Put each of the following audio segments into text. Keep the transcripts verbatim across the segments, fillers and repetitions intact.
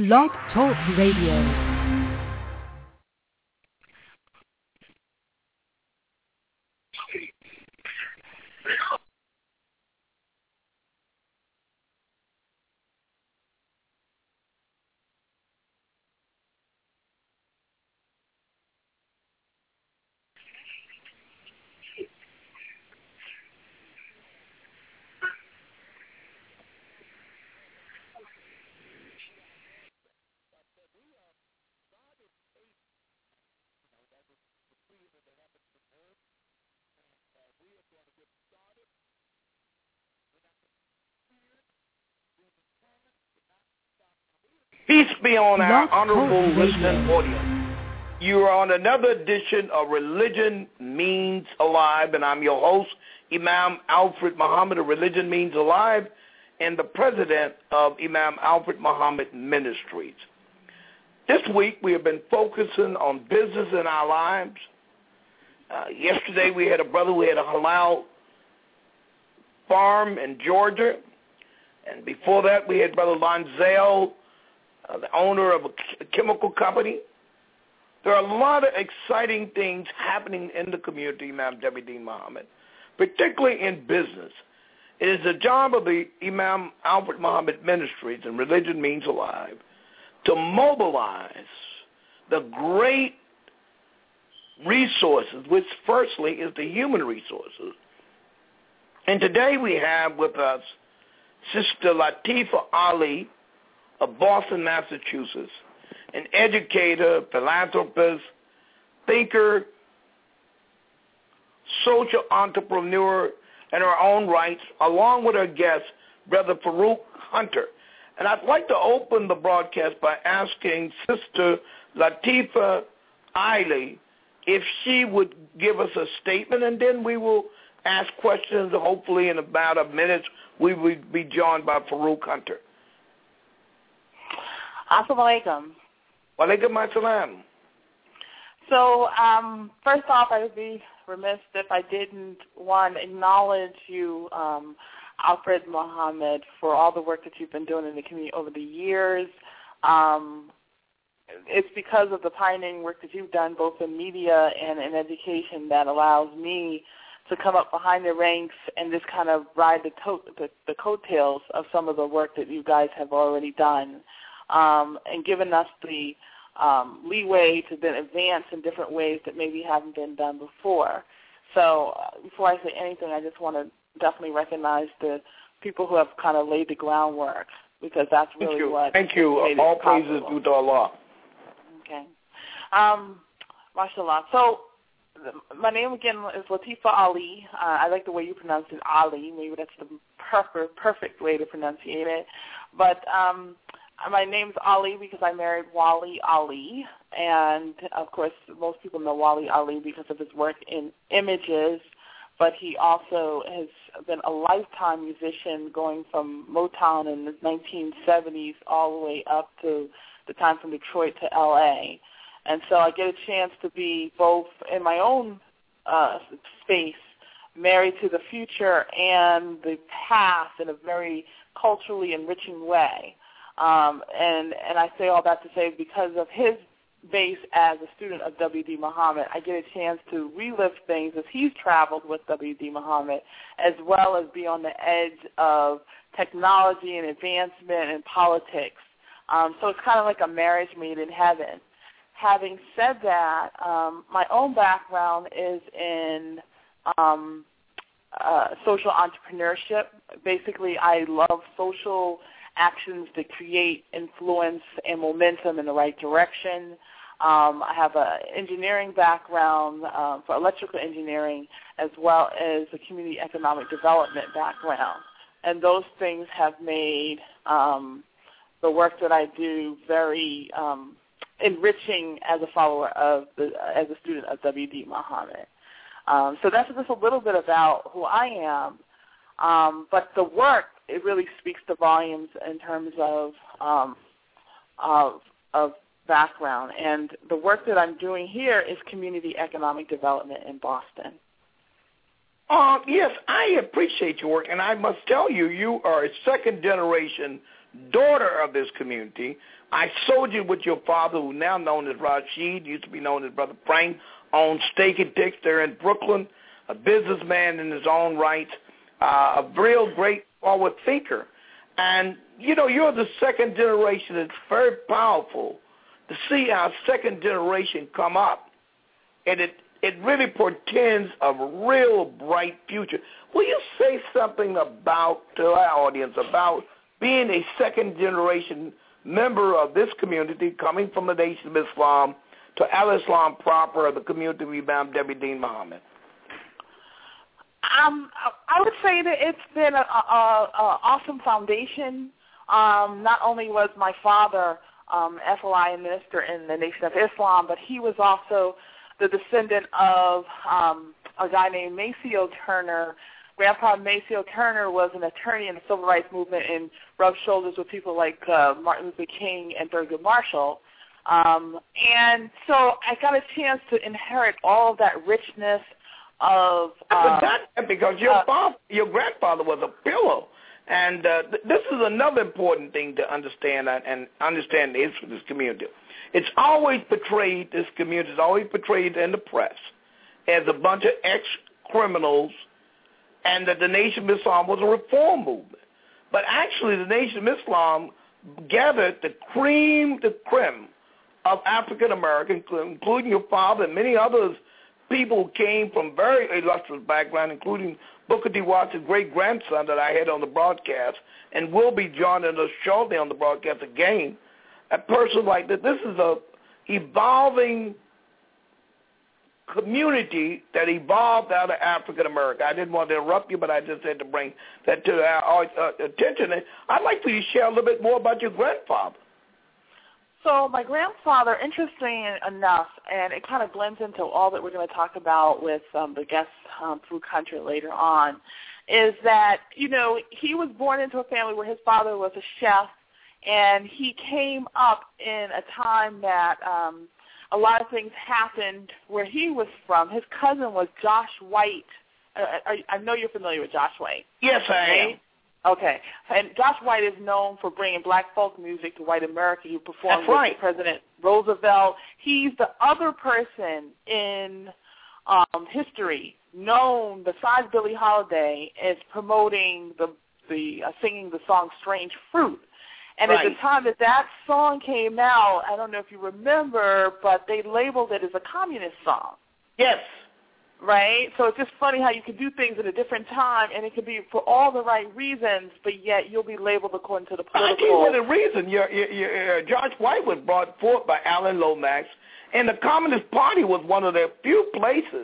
Blog Talk Radio. Peace be on our honorable listening audience. You are on another edition of Religion Means Alive, and I'm your host, Imam Alfred Muhammad of Religion Means Alive, and the president of Imam Alfred Muhammad Ministries. This week we have been focusing on business in our lives. Uh, yesterday we had a brother who had a halal farm in Georgia, and before that we had Brother Lonzel, Uh, the owner of a chemical company. There are a lot of exciting things happening in the community, Imam W D Muhammad, particularly in business. It is the job of the Imam Alfred Muhammad Ministries and Religion Means Alive to mobilize the great resources, which firstly is the human resources. And today we have with us Sister Latifa Ali of Boston, Massachusetts, an educator, philanthropist, thinker, social entrepreneur in her own rights, along with her guest, Brother Farouk Hunter. And I'd like to open the broadcast by asking Sister Latifa Ali if she would give us a statement, and then we will ask questions. Hopefully in about a minute we will be joined by Farouk Hunter. Assalamu alaikum. Wa alaikum assalam. So, um, first off, I would be remiss if I didn't, one, acknowledge you, um, Alfred Muhammad, for all the work that you've been doing in the community over the years. Um, it's because of the pioneering work that you've done both in media and in education that allows me to come up behind the ranks and just kind of ride the, to- the, the coattails of some of the work that you guys have already done. Um, and given us the um, leeway to then advance in different ways that maybe haven't been done before. So uh, before I say anything, I just want to definitely recognize the people who have kind of laid the groundwork, because that's really Thank you. what Thank you. made All it praises possible. due to Allah. Okay. Um, mashallah. So my name again is Latifa Ali. Uh, I like the way you pronounce it, Ali. Maybe that's the perfect, perfect way to pronunciate it. But um, my name's Ali because I married Wali Ali, and of course most people know Wali Ali because of his work in images, but he also has been a lifetime musician going from Motown in the nineteen seventies all the way up to the time from Detroit to L A. And so I get a chance to be both in my own uh, space, married to the future and the past in a very culturally enriching way. Um, and, and I say all that to say because of his base as a student of W D Muhammad, I get a chance to relive things as he's traveled with W D Muhammad, as well as be on the edge of technology and advancement and politics. Um, so it's kind of like a marriage made in heaven. Having said that, um, my own background is in um, uh, social entrepreneurship. Basically, I love social actions that create influence and momentum in the right direction. Um, I have an engineering background um, for electrical engineering, as well as a community economic development background. And those things have made um, the work that I do very um, enriching as a follower of, the, as a student of W D Muhammad. Um, so that's just a little bit about who I am. Um, but the work, it really speaks to volumes in terms of, um, of of background. And the work that I'm doing here is community economic development in Boston. Uh, yes, I appreciate your work, and I must tell you, you are a second-generation daughter of this community. I soldiered with your father, who now known as Rashid, used to be known as Brother Frank, owns Steak and Dicks there in Brooklyn, a businessman in his own right, uh, a real great forward thinker. And, you know, you're the second generation. It's very powerful to see our second generation come up. And it, it really portends a real bright future. Will you say something about, to our audience, about being a second generation member of this community coming from the Nation of Islam to Al-Islam proper, the community of Imam Debbie Dean Muhammad? Um, I would say that it's been an awesome foundation. Um, not only was my father um, F O I minister in the Nation of Islam, but he was also the descendant of um, a guy named Maceo Turner. Grandpa Maceo Turner was an attorney in the civil rights movement and rubbed shoulders with people like uh, Martin Luther King and Thurgood Marshall. Um, and so I got a chance to inherit all of that richness of uh, that because your uh, father, your grandfather was a pillar, and uh, th- this is another important thing to understand and, and understand the history of this community. It's always portrayed, this community is always portrayed in the press as a bunch of ex-criminals, and that the Nation of Islam was a reform movement. But actually, the Nation of Islam gathered the cream de creme of African Americans, including your father and many others. People came from very illustrious background, including Booker T. Watson's great-grandson that I had on the broadcast and will be joining us shortly on the broadcast again. A person like that. This is a evolving community that evolved out of African America. I didn't want to interrupt you, but I just had to bring that to our uh, attention. And I'd like for you to share a little bit more about your grandfather. So my grandfather, interesting enough, and it kind of blends into all that we're going to talk about with um, the guest um, Food Country later on, is that, you know, he was born into a family where his father was a chef, and he came up in a time that um, a lot of things happened where he was from. His cousin was Josh White. I, I, I know you're familiar with Josh White. Yes, I am. Okay. And Josh White is known for bringing black folk music to white America. He performed That's with right. President Roosevelt. He's the other person in um, history known, besides Billie Holiday, as promoting the, the uh, singing the song Strange Fruit. And right. at the time that that song came out, I don't know if you remember, but they labeled it as a communist song. Yes. Right? So it's just funny how you can do things at a different time, and it can be for all the right reasons, but yet you'll be labeled according to the political. I tell you what the reason. Your, your, your, George White was brought forth by Alan Lomax, and the Communist Party was one of the few places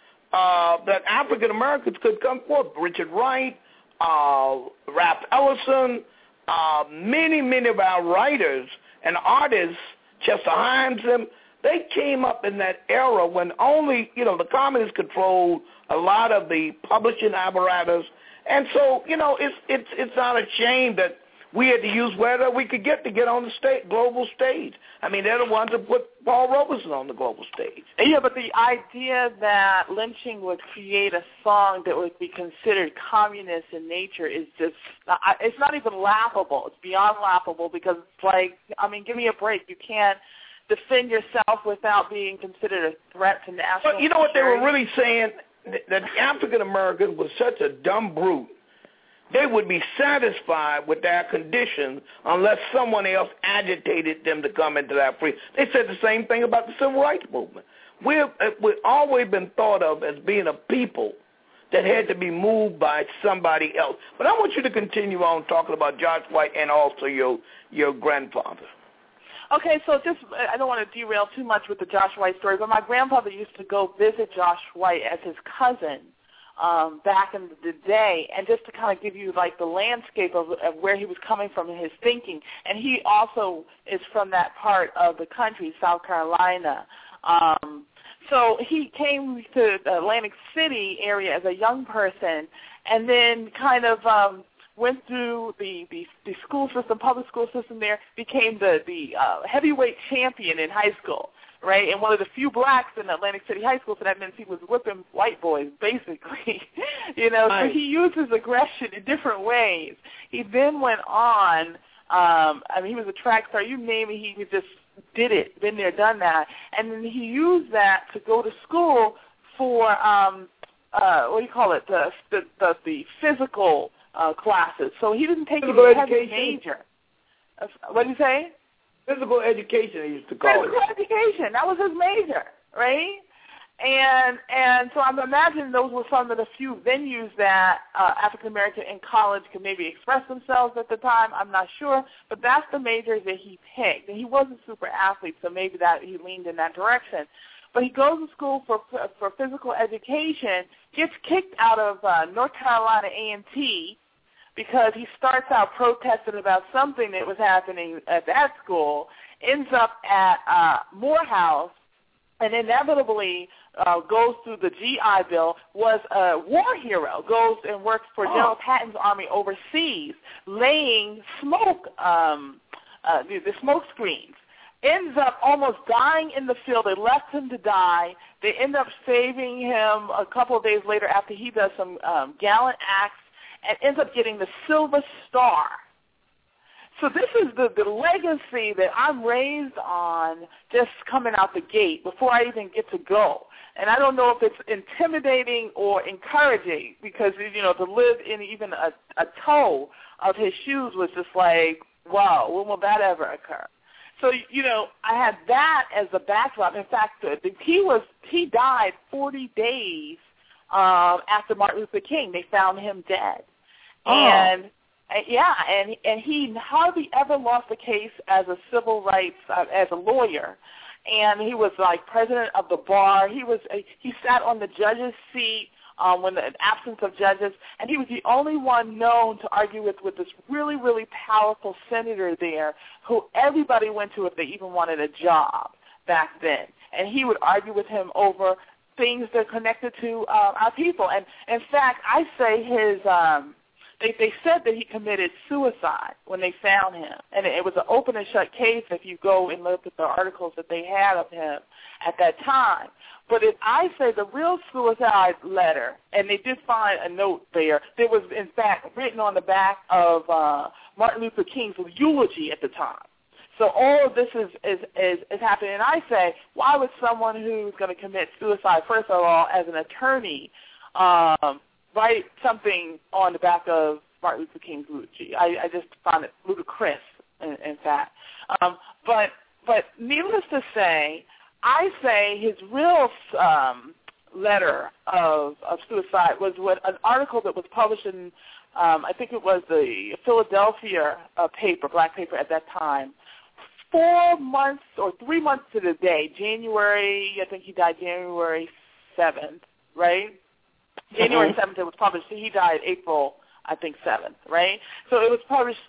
uh, that African Americans could come forth. Richard Wright, uh, Ralph Ellison, uh, many, many of our writers and artists, Chester Himes, them, they came up in that era when only, you know, the communists controlled a lot of the publishing apparatus. And so, you know, it's it's it's not a shame that we had to use whatever we could get to get on the state, global stage. I mean, they're the ones that put Paul Robeson on the global stage. Yeah, but the idea that lynching would create a song that would be considered communist in nature is just, it's not even laughable. It's beyond laughable because it's like, I mean, give me a break. You can't defend yourself without being considered a threat to national But you know what they security. were really saying? That the African American was such a dumb brute. They would be satisfied with their condition unless someone else agitated them to come into that free. They said the same thing about the civil rights movement. We've, we've always been thought of as being a people that had to be moved by somebody else. But I want you to continue on talking about Josh White and also your your grandfather. Okay, so just, I don't want to derail too much with the Josh White story, but my grandfather used to go visit Josh White as his cousin um, back in the day, and just to kind of give you, like, the landscape of, of where he was coming from in his thinking. And he also is from that part of the country, South Carolina. Um, so he came to the Atlantic City area as a young person, and then kind of um, went through the, the, the school system, public school system there, became the, the uh, heavyweight champion in high school, right? And one of the few blacks in Atlantic City High School, so that means he was whipping white boys, basically. you know, right. So he used his aggression in different ways. He then went on Um, I mean, he was a track star. You name it, he just did it, been there, done that. And then he used that to go to school for, um, uh, what do you call it, the the, the, the physical uh, classes. So he didn't take physical a heavy education. major. Uh, what did you say? Physical education, he used to call physical it. Physical education. That was his major, right? And and so I'm imagining those were some of the few venues that uh, African American in college could maybe express themselves at the time. I'm not sure, but that's the majors that he picked. And he was a super athlete, so maybe that he leaned in that direction. But he goes to school for for physical education, gets kicked out of uh, North Carolina A and T because he starts out protesting about something that was happening at that school, ends up at uh, Morehouse, and inevitably uh, goes through the G I Bill, was a war hero, goes and works for oh. General Patton's army overseas, laying smoke, um, uh, the, the smoke screens. Ends up almost dying in the field. They left him to die. They end up saving him a couple of days later after he does some um, gallant acts and ends up getting the Silver Star. So this is the, the legacy that I'm raised on just coming out the gate before I even get to go. And I don't know if it's intimidating or encouraging because, you know, to live in even a, a toe of his shoes was just like, wow, when will that ever occur? So, you know, I had that as the backdrop. In fact, he was he died forty days um, after Martin Luther King. They found him dead. Oh. And Uh, yeah, and and he hardly ever lost a case as a civil rights uh, as a lawyer, and he was like president of the bar. He was uh, he sat on the judge's seat um, when the absence of judges, and he was the only one known to argue with with this really really powerful senator there, who everybody went to if they even wanted a job back then, and he would argue with him over things that are connected to uh, our people. And in fact, I say his. Um, They, they said that he committed suicide when they found him, and it, it was an open and shut case if you go and look at the articles that they had of him at that time. But if I say the real suicide letter, and they did find a note there, there was in fact written on the back of uh, Martin Luther King's eulogy at the time. So all of this is, is, is, is happening. And I say, why would someone who's going to commit suicide, first of all, as an attorney, um, write something on the back of Martin Luther King's eulogy? I, I just find it ludicrous, in, in fact. Um, but but needless to say, I say his real um, letter of, of suicide was what an article that was published in, um, I think it was the Philadelphia uh, paper, black paper at that time, four months or three months to the day, January, I think he died January seventh, right? January seventh it was published. He died April, I think, seventh, right? So it was published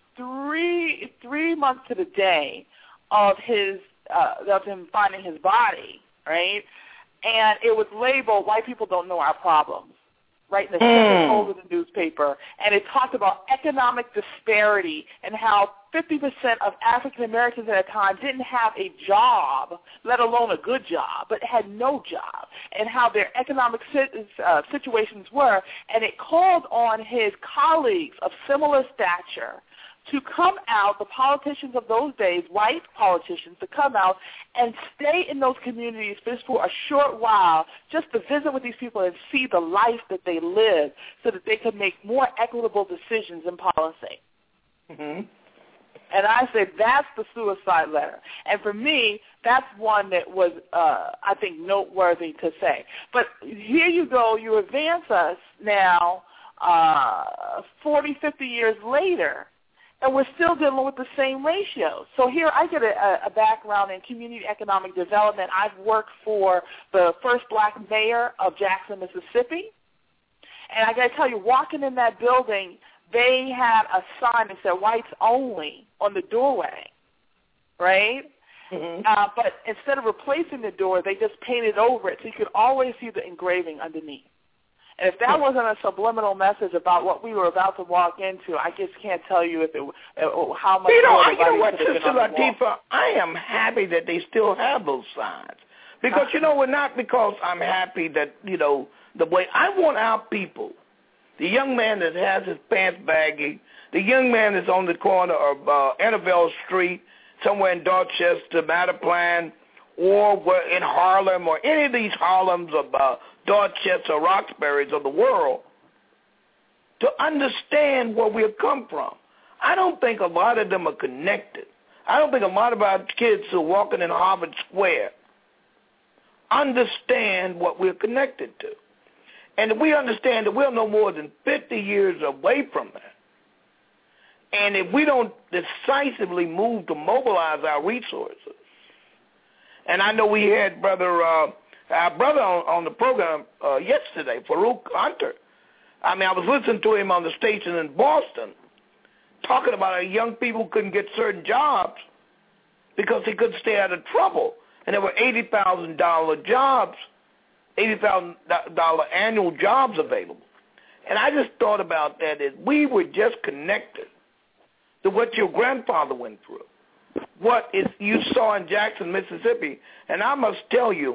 three three months to the day of his uh, of him finding his body, right? And it was labeled "White People Don't Know Our Problems," right in the center mm. of the newspaper. And it talked about economic disparity and how fifty percent of African Americans at that time didn't have a job, let alone a good job, but had no job, and how their economic uh, situations were. And it called on his colleagues of similar stature to come out, the politicians of those days, white politicians, to come out and stay in those communities just for a short while, just to visit with these people and see the life that they live so that they could make more equitable decisions in policy. Mm-hmm. And I said, that's the suicide letter. And for me, that's one that was, uh, I think, noteworthy to say. But here you go, you advance us now uh, forty, fifty years later, and we're still dealing with the same ratios. So here I get a, a background in community economic development. I've worked for the first black mayor of Jackson, Mississippi. And I got to tell you, walking in that building, they had a sign that said whites only on the doorway, right? Mm-hmm. Uh, but instead of replacing the door, they just painted over it so you could always see the engraving underneath. And if that wasn't a subliminal message about what we were about to walk into, I just can't tell you if it, uh, how much you know, more I, you know what, Sister Latifah, I am happy that they still have those signs. Because, you know, we're not because I'm happy that, you know, the way I want our people, the young man that has his pants baggy, The young man is on the corner of uh, Annabelle Street, somewhere in Dorchester, Mattapan, or in Harlem, or any of these Harlems of uh, Dorchester, Roxbury's of the world, to understand where we've come from. I don't think a lot of them are connected. I don't think a lot of our kids who are walking in Harvard Square understand what we're connected to. And if we understand that we're no more than fifty years away from that, and if we don't decisively move to mobilize our resources, and I know we had brother, uh, our brother on, on the program uh, yesterday, Farouk Hunter. I mean, I was listening to him on the station in Boston, talking about how young people couldn't get certain jobs because they couldn't stay out of trouble. And there were eighty thousand dollars jobs, eighty thousand dollars annual jobs available. And I just thought about that as we were just connected to what your grandfather went through, what is, you saw in Jackson, Mississippi. And I must tell you,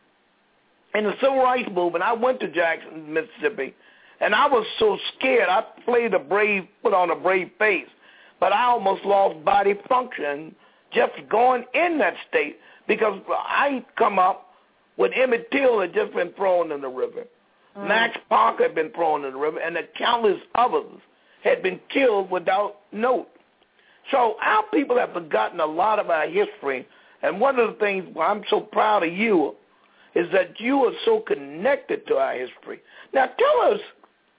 in the civil rights movement, I went to Jackson, Mississippi, and I was so scared. I played a brave, put on a brave face, but I almost lost body function just going in that state because I come up when Emmett Till had just been thrown in the river. Mm. Max Parker had been thrown in the river, and the countless others had been killed without note. So our people have forgotten a lot of our history, and one of the things why I'm so proud of you is that you are so connected to our history. Now tell us,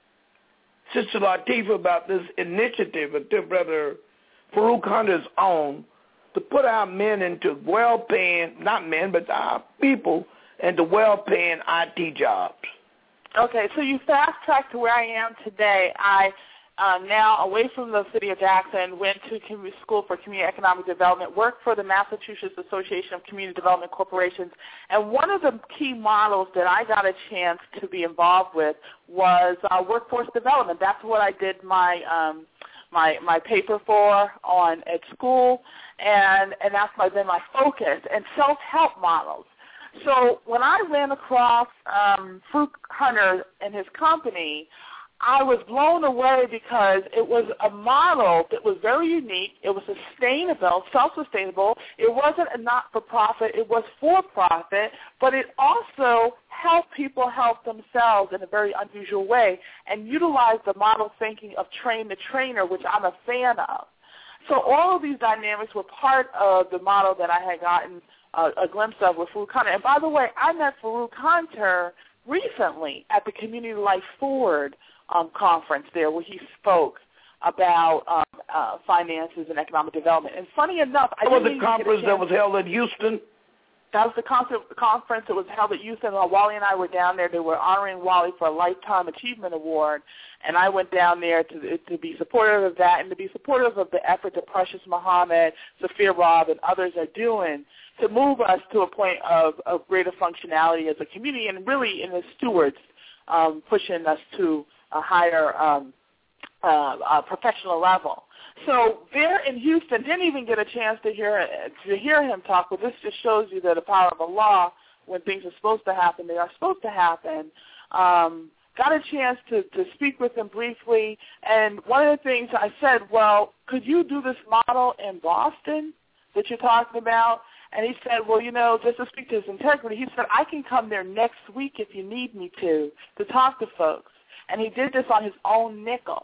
Sister Latifah, about this initiative that Brother Farouk Hunter's own to put our men into well-paying, not men, but our people into well-paying I T jobs. Okay, so you fast-tracked to where I am today. I uh, now, away from the city of Jackson, went to community school for community economic development, worked for the Massachusetts Association of Community Development Corporations, and one of the key models that I got a chance to be involved with was uh, workforce development. That's what I did my um, my my paper for on at school, and and that's my been my focus, and self-help models. So when I ran across um, Farouk Hunter and his company, I was blown away because it was a model that was very unique. It was sustainable, self-sustainable. It wasn't a not-for-profit. It was for-profit, but it also helped people help themselves in a very unusual way and utilized the model thinking of train the trainer, which I'm a fan of. So all of these dynamics were part of the model that I had gotten uh, a glimpse of with Farouk Hunter. And by the way, I met Farouk Hunter recently at the Community Life Forward Um, conference there where he spoke about um, uh, finances and economic development. And funny enough, I that was the conference that was held in Houston. That was the concert, conference that was held at Houston. While Wally and I were down there, they were honoring Wally for a Lifetime Achievement Award, and I went down there to to be supportive of that and to be supportive of the effort that Precious Muhammad, Sophia Robb, and others are doing to move us to a point of, of greater functionality as a community and really in the stewards um, pushing us to a higher um, uh, uh, professional level. So there in Houston, didn't even get a chance to hear to hear him talk, but this just shows you that the power of Allah, when things are supposed to happen, they are supposed to happen. Um, got a chance to, to speak with him briefly, and one of the things I said, well, could you do this model in Boston that you're talking about? And he said, well, you know, just to speak to his integrity, he said, I can come there next week if you need me to, to talk to folks. And he did this on his own nickel.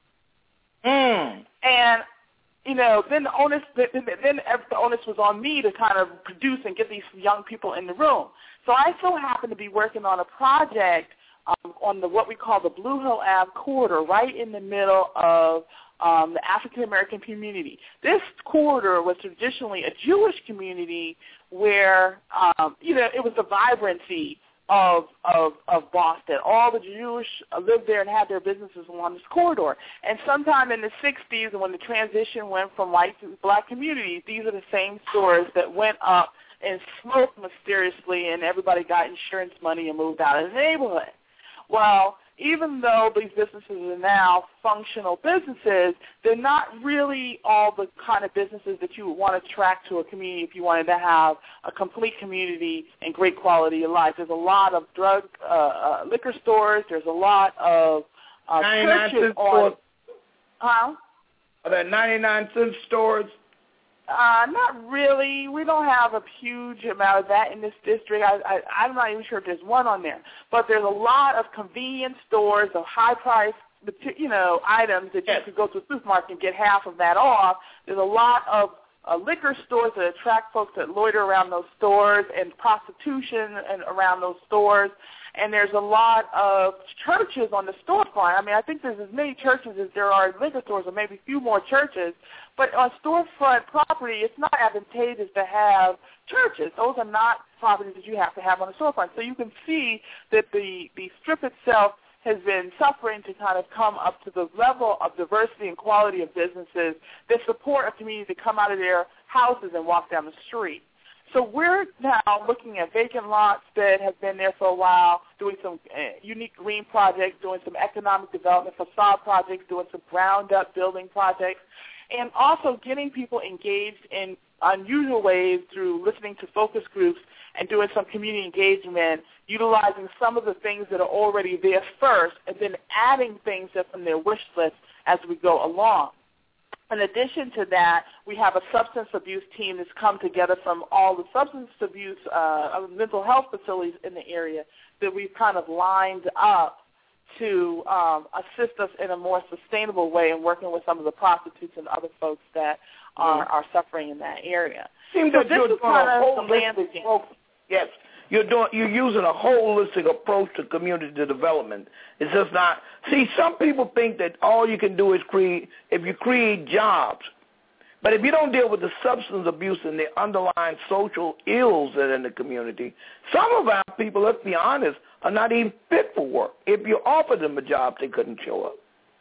Mm. And, you know, then the onus, then the onus was on me to kind of produce and get these young people in the room. So I so happened to be working on a project um, on the what we call the Blue Hill Ave corridor, right in the middle of um, the African-American community. This corridor was traditionally a Jewish community where, um, you know, it was the vibrancy of of of Boston. All the Jewish lived there and had their businesses along this corridor. And sometime in the sixties, when the transition went from white to black communities, these are the same stores that went up and smoked mysteriously, and everybody got insurance money and moved out of the neighborhood. Well, even though these businesses are now functional businesses, they're not really all the kind of businesses that you would want to attract to a community if you wanted to have a complete community and great quality of life. There's a lot of drug, uh, uh, liquor stores. There's a lot of uh, churches on. Huh? Are there ninety-nine cent stores? Uh, not really. We don't have a huge amount of that in this district. I, I, I'm not even sure if there's one on there. But there's a lot of convenience stores of high-priced, you know, items that yes. you could go to a supermarket and get half of that off. There's a lot of uh, liquor stores that attract folks that loiter around those stores, and prostitution and around those stores. And there's a lot of churches on the storefront. I mean, I think there's as many churches as there are liquor stores, or maybe a few more churches. But on storefront property, it's not advantageous to have churches. Those are not properties that you have to have on the storefront. So you can see that the, the strip itself has been suffering to kind of come up to the level of diversity and quality of businesses that support a community to come out of their houses and walk down the street. So we're now looking at vacant lots that have been there for a while, doing some uh, unique green projects, doing some economic development facade projects, doing some ground-up building projects, and also getting people engaged in unusual ways through listening to focus groups and doing some community engagement, utilizing some of the things that are already there first, and then adding things that's on their wish list as we go along. In addition to that, we have a substance abuse team that's come together from all the substance abuse uh, mental health facilities in the area that we've kind of lined up to um, assist us in a more sustainable way in working with some of the prostitutes and other folks that are, are suffering in that area. Seems so that this you're is doing kind a of the land holistic, yes, you're doing you're using a holistic approach to community development. It's just not. See, some people think that all you can do is create if you create jobs, but if you don't deal with the substance abuse and the underlying social ills that are in the community, some of our people, let's be honest, are not even fit for work. If you offered them a job, they couldn't show up.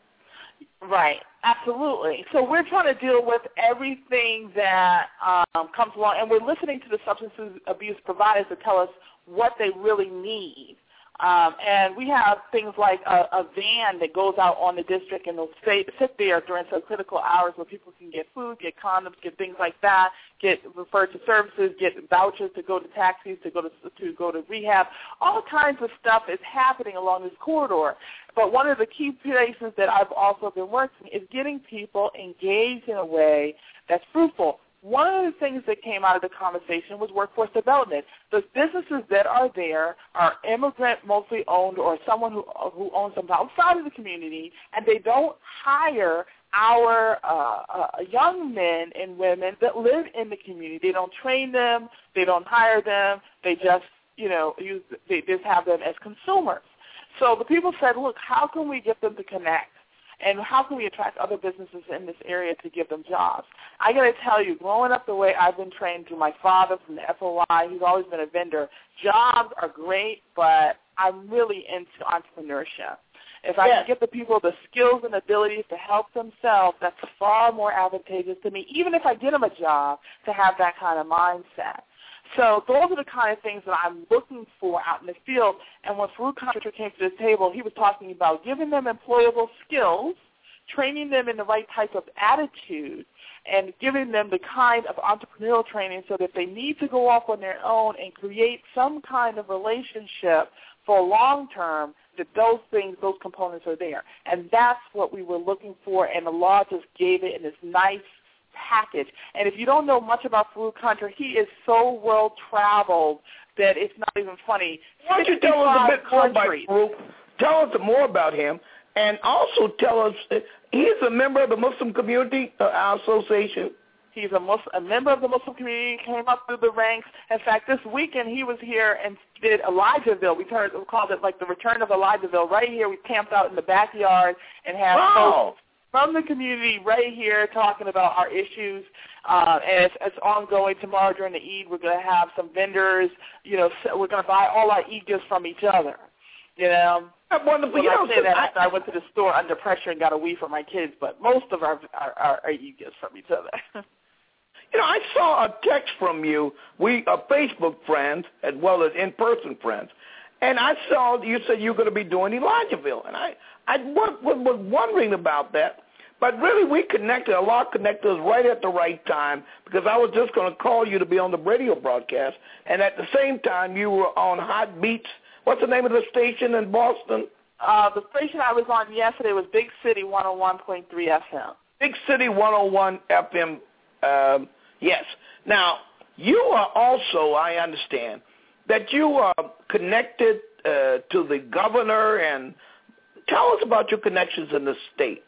Right, absolutely. So we're trying to deal with everything that um, comes along, and we're listening to the substance abuse providers to tell us what they really need. Um, and we have things like a, a van that goes out on the district and they'll stay, sit there during some critical hours where people can get food, get condoms, get things like that, get referred to services, get vouchers to go to taxis, to go to, to go to rehab. All kinds of stuff is happening along this corridor. But one of the key places that I've also been working is getting people engaged in a way that's fruitful. One of the things that came out of the conversation was workforce development. The businesses that are there are immigrant mostly owned or someone who who owns them outside of the community, and they don't hire our uh, uh, young men and women that live in the community. They don't train them. They don't hire them. They just, you know, use they just have them as consumers. So the people said, look, how can we get them to connect? And how can we attract other businesses in this area to give them jobs? I got to tell you, growing up the way I've been trained through my father from the F O I, he's always been a vendor, jobs are great, but I'm really into entrepreneurship. If I yes. can get the people the skills and abilities to help themselves, that's far more advantageous to me, even if I get them a job, to have that kind of mindset. So those are the kind of things that I'm looking for out in the field. And when Farouk Contra came to the table, he was talking about giving them employable skills, training them in the right type of attitude, and giving them the kind of entrepreneurial training so that they need to go off on their own and create some kind of relationship for long term, that those things, those components are there. And that's what we were looking for, and the law just gave it in this nice package. And if you don't know much about Farouk Contra, he is so well traveled that it's not even funny. Why don't you tell us a bit more about Farouk? Tell us more about him, and also tell us uh, he's a member of the Muslim community, uh, our association. He's a, Muslim, a member of the Muslim community, came up through the ranks. In fact, this weekend he was here and did Elijahville. We, turned, we called it like the return of Elijahville. Right here, we camped out in the backyard and had wow. folks from the community right here talking about our issues. Uh, and it's, it's ongoing. Tomorrow during the Eid, we're going to have some vendors. You know, so we're going to buy all our Eid gifts from each other. You know, wonderful. Well, you I know, say so that I, after I went to the store under pressure and got a weed for my kids, but most of our our, our, our Eid gifts from each other. You know, I saw a text from you. We are Facebook friends as well as in-person friends. And I saw you said you were going to be doing Elijahville. And I, I was, was wondering about that. But really, we connected, Allah connected us right at the right time, because I was just going to call you to be on the radio broadcast. And at the same time, you were on Hot Beats. What's the name of the station in Boston? Uh, the station I was on yesterday was Big City one oh one point three F M. Big City one oh one F M, um, yes. Now, you are also, I understand, that you are connected uh, to the governor, and tell us about your connections in the state.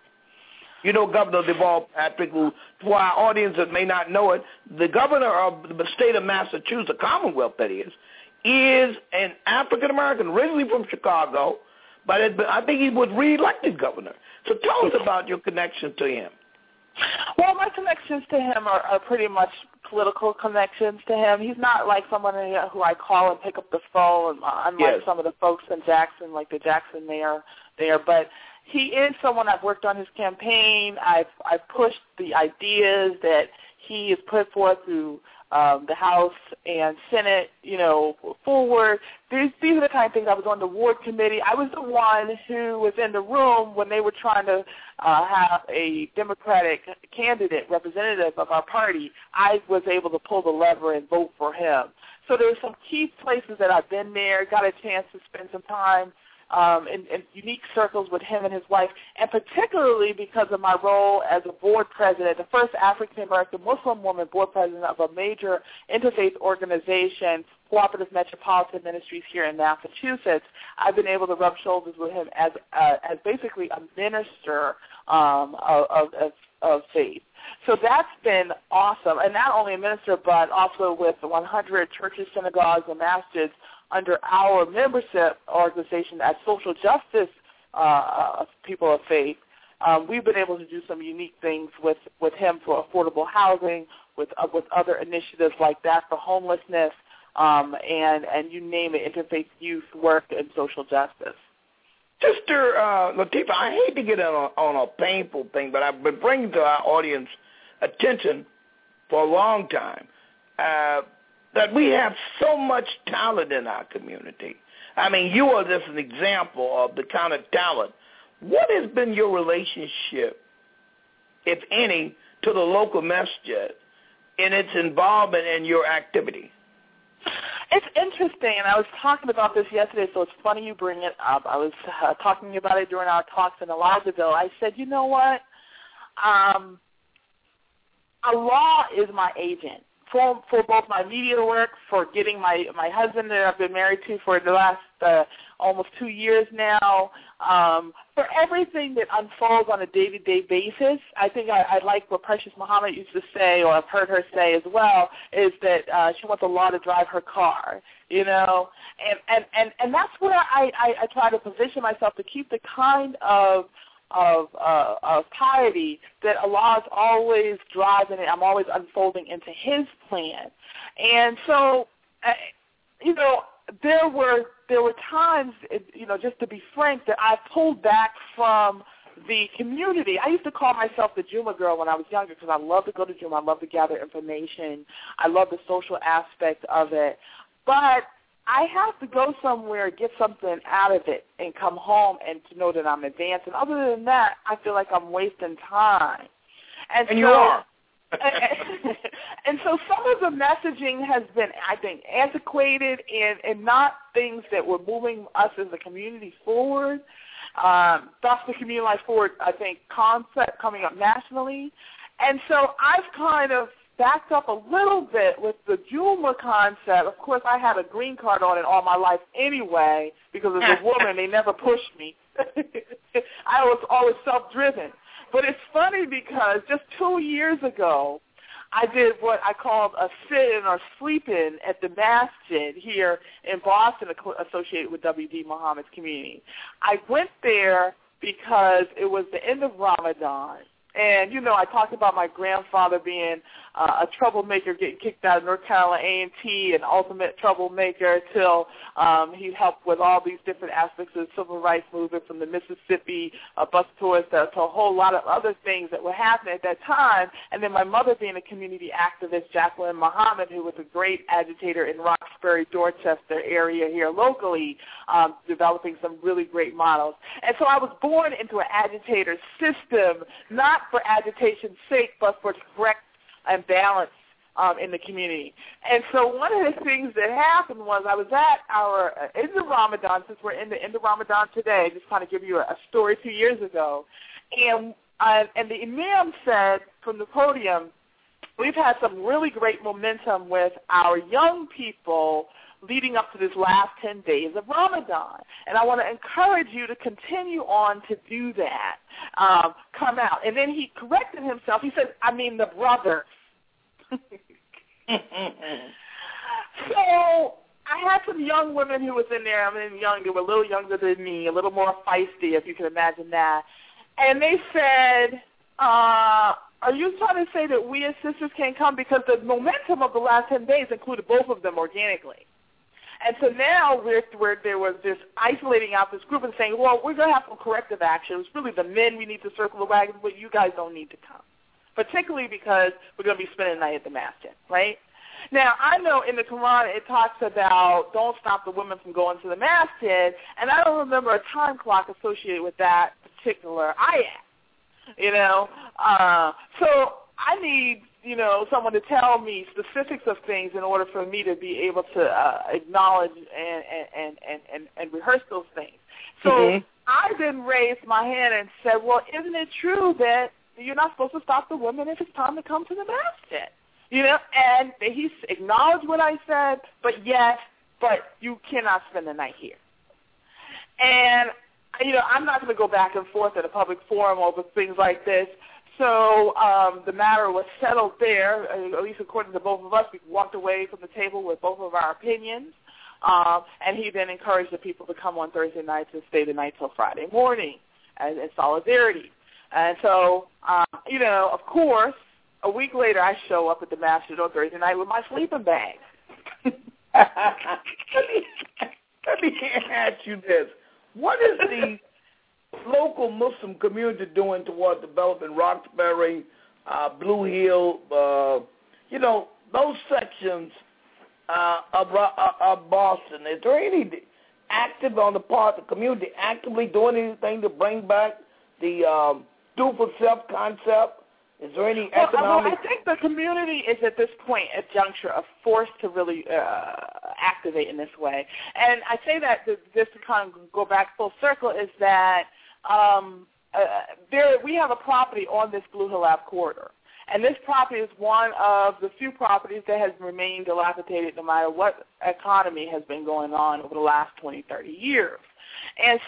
You know Governor Deval Patrick, who, for our audience that may not know it, the governor of the state of Massachusetts, the Commonwealth that is, is an African-American, originally from Chicago, but it, I think he was re-elected governor. So tell us about your connection to him. Well, my connections to him are, are pretty much political connections to him. He's not like someone who I call and pick up the phone, unlike yes. some of the folks in Jackson, like the Jackson mayor there. But he is someone I've worked on his campaign. I've, I've pushed the ideas that he has put forth through um, the House and Senate, you know, forward. These, these are the kind of things. I was on the ward committee. I was the one who was in the room when they were trying to uh, have a Democratic candidate, representative of our party. I was able to pull the lever and vote for him. So there were some key places that I've been there, got a chance to spend some time Um, in, in unique circles with him and his wife, and particularly because of my role as a board president, the first African-American Muslim woman board president of a major interfaith organization, Cooperative Metropolitan Ministries here in Massachusetts. I've been able to rub shoulders with him as uh, as basically a minister um, of, of, of faith. So that's been awesome, and not only a minister, but also with one hundred churches, synagogues, and masjids under our membership organization as social justice uh, people of faith. Um, we've been able to do some unique things with, with him for affordable housing, with uh, with other initiatives like that for homelessness, um, and, and you name it, interfaith youth work and social justice. Sister uh, Latifah, I hate to get on a, on a painful thing, but I've been bringing to our audience attention for a long time uh, that we have so much talent in our community. I mean, you are just an example of the kind of talent. What has been your relationship, if any, to the local masjid in its involvement in your activity? It's interesting, and I was talking about this yesterday, so it's funny you bring it up. I was uh, talking about it during our talks in Elizaville. I said, you know what? Um, Allah is my agent. For, for both my media work, for getting my, my husband that I've been married to for the last uh, almost two years now, um, for everything that unfolds on a day-to-day basis. I think I, I like what Precious Muhammad used to say, or I've heard her say as well, is that uh, she wants Allah to drive her car, you know, and, and, and, and that's where I, I, I try to position myself to keep the kind of Of, uh, of piety that Allah is always driving it. I'm always unfolding into His plan, and so, uh, you know, there were there were times, you know, just to be frank, that I pulled back from the community. I used to call myself the Juma girl when I was younger because I love to go to Juma. I love to gather information. I love the social aspect of it, but I have to go somewhere, get something out of it, and come home and to know that I'm advancing. Other than that, I feel like I'm wasting time. And, and so, you are. and, and so some of the messaging has been, I think, antiquated and, and not things that were moving us as a community forward. Um, that's the Community Life Forward, I think, concept coming up nationally. And so I've kind of backed up a little bit with the Juma concept. Of course, I had a green card on it all my life anyway because as a woman, they never pushed me. I was always self-driven. But it's funny because just two years ago, I did what I called a sit-in or sleep-in at the masjid here in Boston associated with W D Muhammad's community. I went there because it was the end of Ramadan. And, you know, I talked about my grandfather being uh, a troublemaker, getting kicked out of North Carolina A and T, an ultimate troublemaker, till um, he helped with all these different aspects of the civil rights movement, from the Mississippi uh, bus tours to, to a whole lot of other things that were happening at that time. And then my mother being a community activist, Jacqueline Muhammad, who was a great agitator in Roxbury, Dorchester area here locally, um, developing some really great models. And so I was born into an agitator system, not for agitation's sake, but for correct and balance um, in the community. And so one of the things that happened was I was at our uh, end of Ramadan, since we're in the end of Ramadan today, just kind of give you a, a story two years ago, and Uh, and the Imam said from the podium, we've had some really great momentum with our young people leading up to this last ten days of Ramadan. And I want to encourage you to continue on to do that. Um, come out. And then he corrected himself. He said, I mean the brothers. So I had some young women who was in there. I mean, young, they were a little younger than me, a little more feisty, if you can imagine that. And they said, uh, are you trying to say that we as sisters can't come? Because the momentum of the last ten days included both of them organically. And so now we're, we're, there was this isolating out this group and saying, well, we're going to have some corrective action. It's really the men we need to circle the wagons, but you guys don't need to come, particularly because we're going to be spending the night at the masjid, right? Now, I know in the Quran it talks about don't stop the women from going to the masjid, and I don't remember a time clock associated with that particular ayat, you know. Uh, so I need, you know, someone to tell me specifics of things in order for me to be able to uh, acknowledge and, and, and, and, and rehearse those things. So mm-hmm. I then raised my hand and said, well, isn't it true that you're not supposed to stop the women if it's time to come to the masjid? You know, and he acknowledged what I said, but yes, but you cannot spend the night here. And, you know, I'm not going to go back and forth at a public forum over things like this. So um, the matter was settled there, at least according to both of us. We walked away from the table with both of our opinions. Um, and he then encouraged the people to come on Thursday nights and stay the night till Friday morning as, in solidarity. And so, um, you know, of course, a week later, I show up at the masjid on Thursday night with my sleeping bag. let, me, let me ask you this. What is the local Muslim community doing toward developing Roxbury, uh, Blue Hill, uh, you know, those sections uh, of, uh, of Boston? Is there any active on the part of the community actively doing anything to bring back the um, do-for-self concept? Is there any well, economic... Well, I think the community is at this point at juncture of forced to really uh, activate in this way. And I say that to, just to kind of go back full circle is that um, uh, there we have a property on this Blue Hill Ave corridor. And this property is one of the few properties that has remained dilapidated no matter what economy has been going on over the last twenty, thirty years. And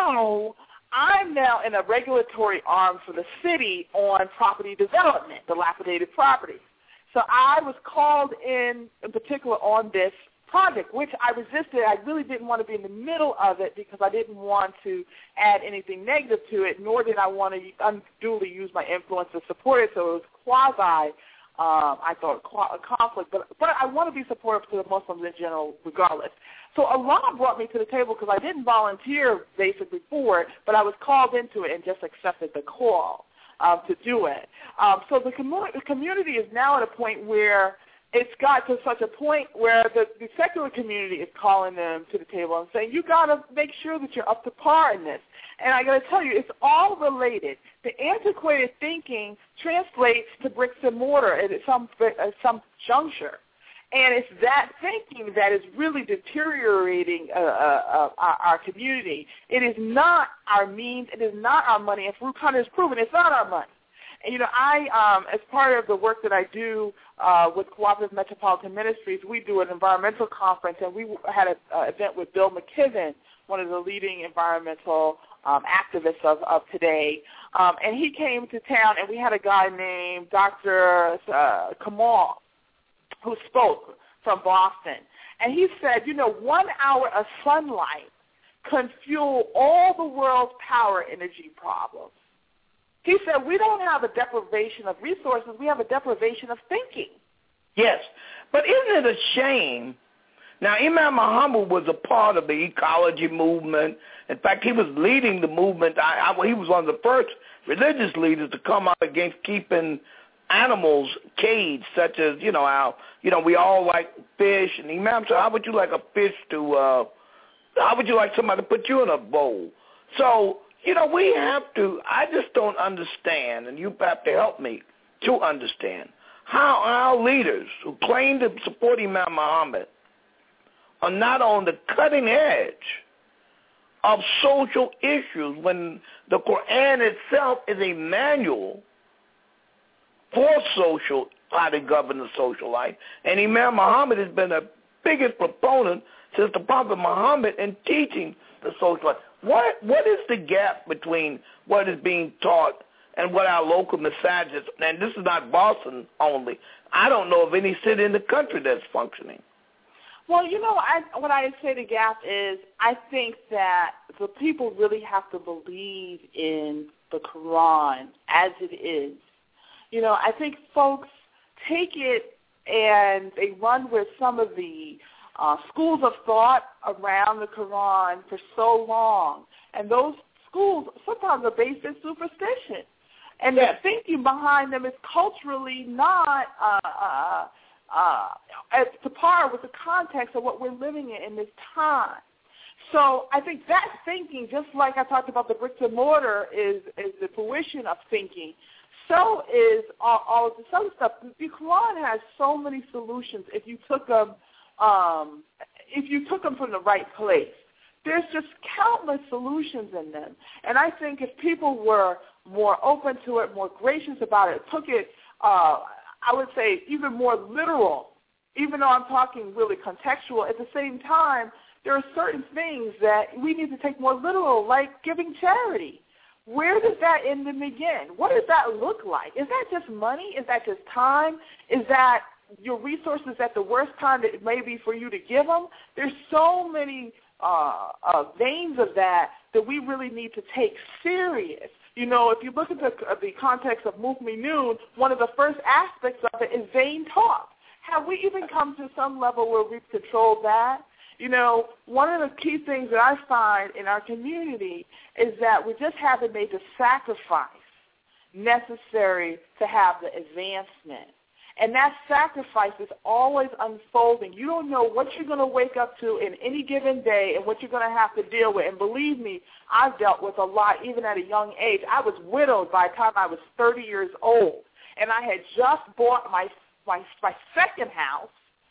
so I'm now in a regulatory arm for the city on property development, dilapidated properties. So I was called in, in particular on this project, which I resisted. I really didn't want to be in the middle of it because I didn't want to add anything negative to it, nor did I want to unduly use my influence to support it. So it was quasi, um, I thought, a conflict. But, but I want to be supportive to the Muslims in general regardless. So Allah brought me to the table because I didn't volunteer basically for it, but I was called into it and just accepted the call um, to do it. Um, so the, commu- the community is now at a point where it's got to such a point where the, the secular community is calling them to the table and saying, you got to make sure that you're up to par in this. And I got to tell you, it's all related. The antiquated thinking translates to bricks and mortar at some, at some juncture. And it's that thinking that is really deteriorating uh, uh, our, our community. It is not our means. It is not our money. And Farooq Hunter has proven it's not our money. And, you know, I, um, as part of the work that I do uh, with Cooperative Metropolitan Ministries, we do an environmental conference, and we had an uh, event with Bill McKibben, one of the leading environmental um, activists of, of today. Um, and he came to town, and we had a guy named Doctor Uh, Kamal, who spoke from Boston. And he said, you know, one hour of sunlight can fuel all the world's power energy problems. He said, we don't have a deprivation of resources, we have a deprivation of thinking. Yes, but isn't it a shame? Now, Imam Muhammad was a part of the ecology movement. In fact, he was leading the movement. I, I, he was one of the first religious leaders to come out against keeping animals caged, such as, you know, how, you know, we all like fish. And Imam said, how would you like a fish to, uh, how would you like somebody to put you in a bowl? So, you know, we have to, I just don't understand, and you have to help me to understand, how our leaders who claim to support Imam Muhammad are not on the cutting edge of social issues when the Quran itself is a manual for social, how to govern the social life. And Imam Muhammad has been the biggest proponent since the Prophet Muhammad in teaching the social life. What What is the gap between what is being taught and what our local masajids, and this is not Boston only, I don't know of any city in the country that's functioning. Well, you know, I, what I say the gap is I think that the people really have to believe in the Quran as it is. You know, I think folks take it and they run with some of the uh, schools of thought around the Quran for so long, and those schools sometimes are based in superstition. And yes. the thinking behind them is culturally not uh, uh, uh, at to par with the context of what we're living in in this time. So I think that thinking, just like I talked about the bricks and mortar, is, is the fruition of thinking. So is all, all of this other stuff. The Quran has so many solutions if you took them, um, if you took them from the right place. There's just countless solutions in them. And I think if people were more open to it, more gracious about it, took it, uh, I would say, even more literal, even though I'm talking really contextual, at the same time, there are certain things that we need to take more literal, like giving charity. Where does that end and begin? What does that look like? Is that just money? Is that just time? Is that your resources at the worst time that it may be for you to give them? There's so many uh, uh, veins of that that we really need to take serious. You know, if you look at the, uh, the context of Mu'minun, one of the first aspects of it is vain talk. Have we even come to some level where we've controlled that? You know, one of the key things that I find in our community is that we just haven't made the sacrifice necessary to have the advancement. And that sacrifice is always unfolding. You don't know what you're going to wake up to in any given day and what you're going to have to deal with. And believe me, I've dealt with a lot even at a young age. I was widowed by the time I was thirty years old. And I had just bought my my, my second house.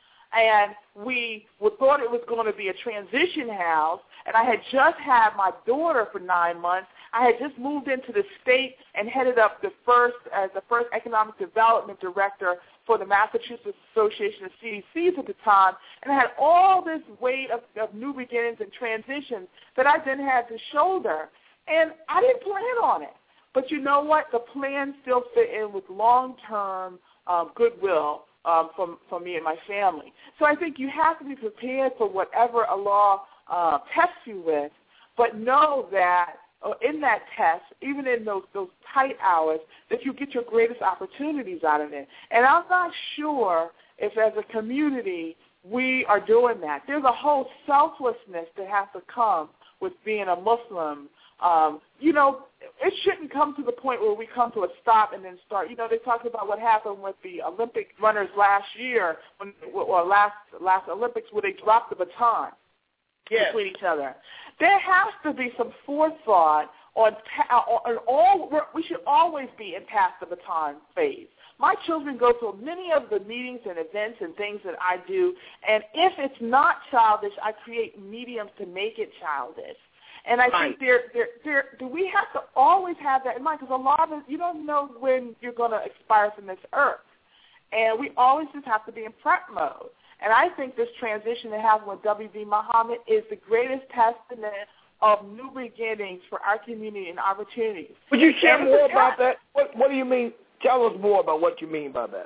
And we thought it was going to be a transition house, and I had just had my daughter for nine months. I had just moved into the state and headed up the first as the first economic development director for the Massachusetts Association of C D Cs at the time, and I had all this weight of, of new beginnings and transitions that I then had to shoulder, and I didn't plan on it. But you know what? The plan still fit in with long-term um, goodwill Um, from, from me and my family. So I think you have to be prepared for whatever Allah uh, tests you with, but know that uh, in that test, even in those, those tight hours, that you get your greatest opportunities out of it. And I'm not sure if as a community we are doing that. There's a whole selflessness that has to come with being a Muslim. Um, you know, it shouldn't come to the point where we come to a stop and then start. You know, they talked about what happened with the Olympic runners last year, when, or last last Olympics, where they dropped the baton yes. between each other. There has to be some forethought on, on all. We should always be in pass the baton phase. My children go to many of the meetings and events and things that I do, and if it's not childish, I create mediums to make it childish. And I think there, there, there, do we have to always have that in mind? Because a lot of it, you don't know when you're going to expire from this earth. And we always just have to be in prep mode. And I think this transition that happened with W V Muhammad is the greatest testament of new beginnings for our community and opportunities. Would you share and more about that? What, what do you mean? Tell us more about what you mean by that.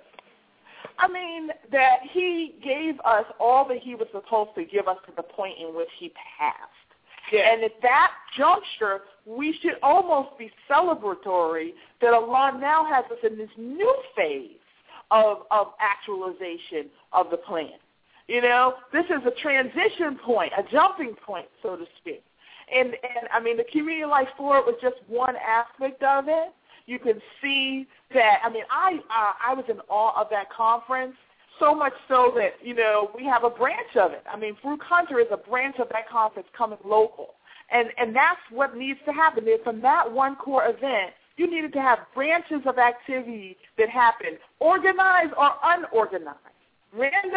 I mean that he gave us all that he was supposed to give us to the point in which he passed. Yeah. And at that juncture, we should almost be celebratory that Allah now has us in this new phase of, of actualization of the plan. You know, this is a transition point, a jumping point, so to speak. And, and I mean, the Community Life Forward was just one aspect of it. You can see that, I mean, I, uh, I was in awe of that conference. So much so that, you know, we have a branch of it. I mean, Farouk Hunter is a branch of that conference coming local. And and that's what needs to happen. From that one core event, you needed to have branches of activity that happen, organized or unorganized, random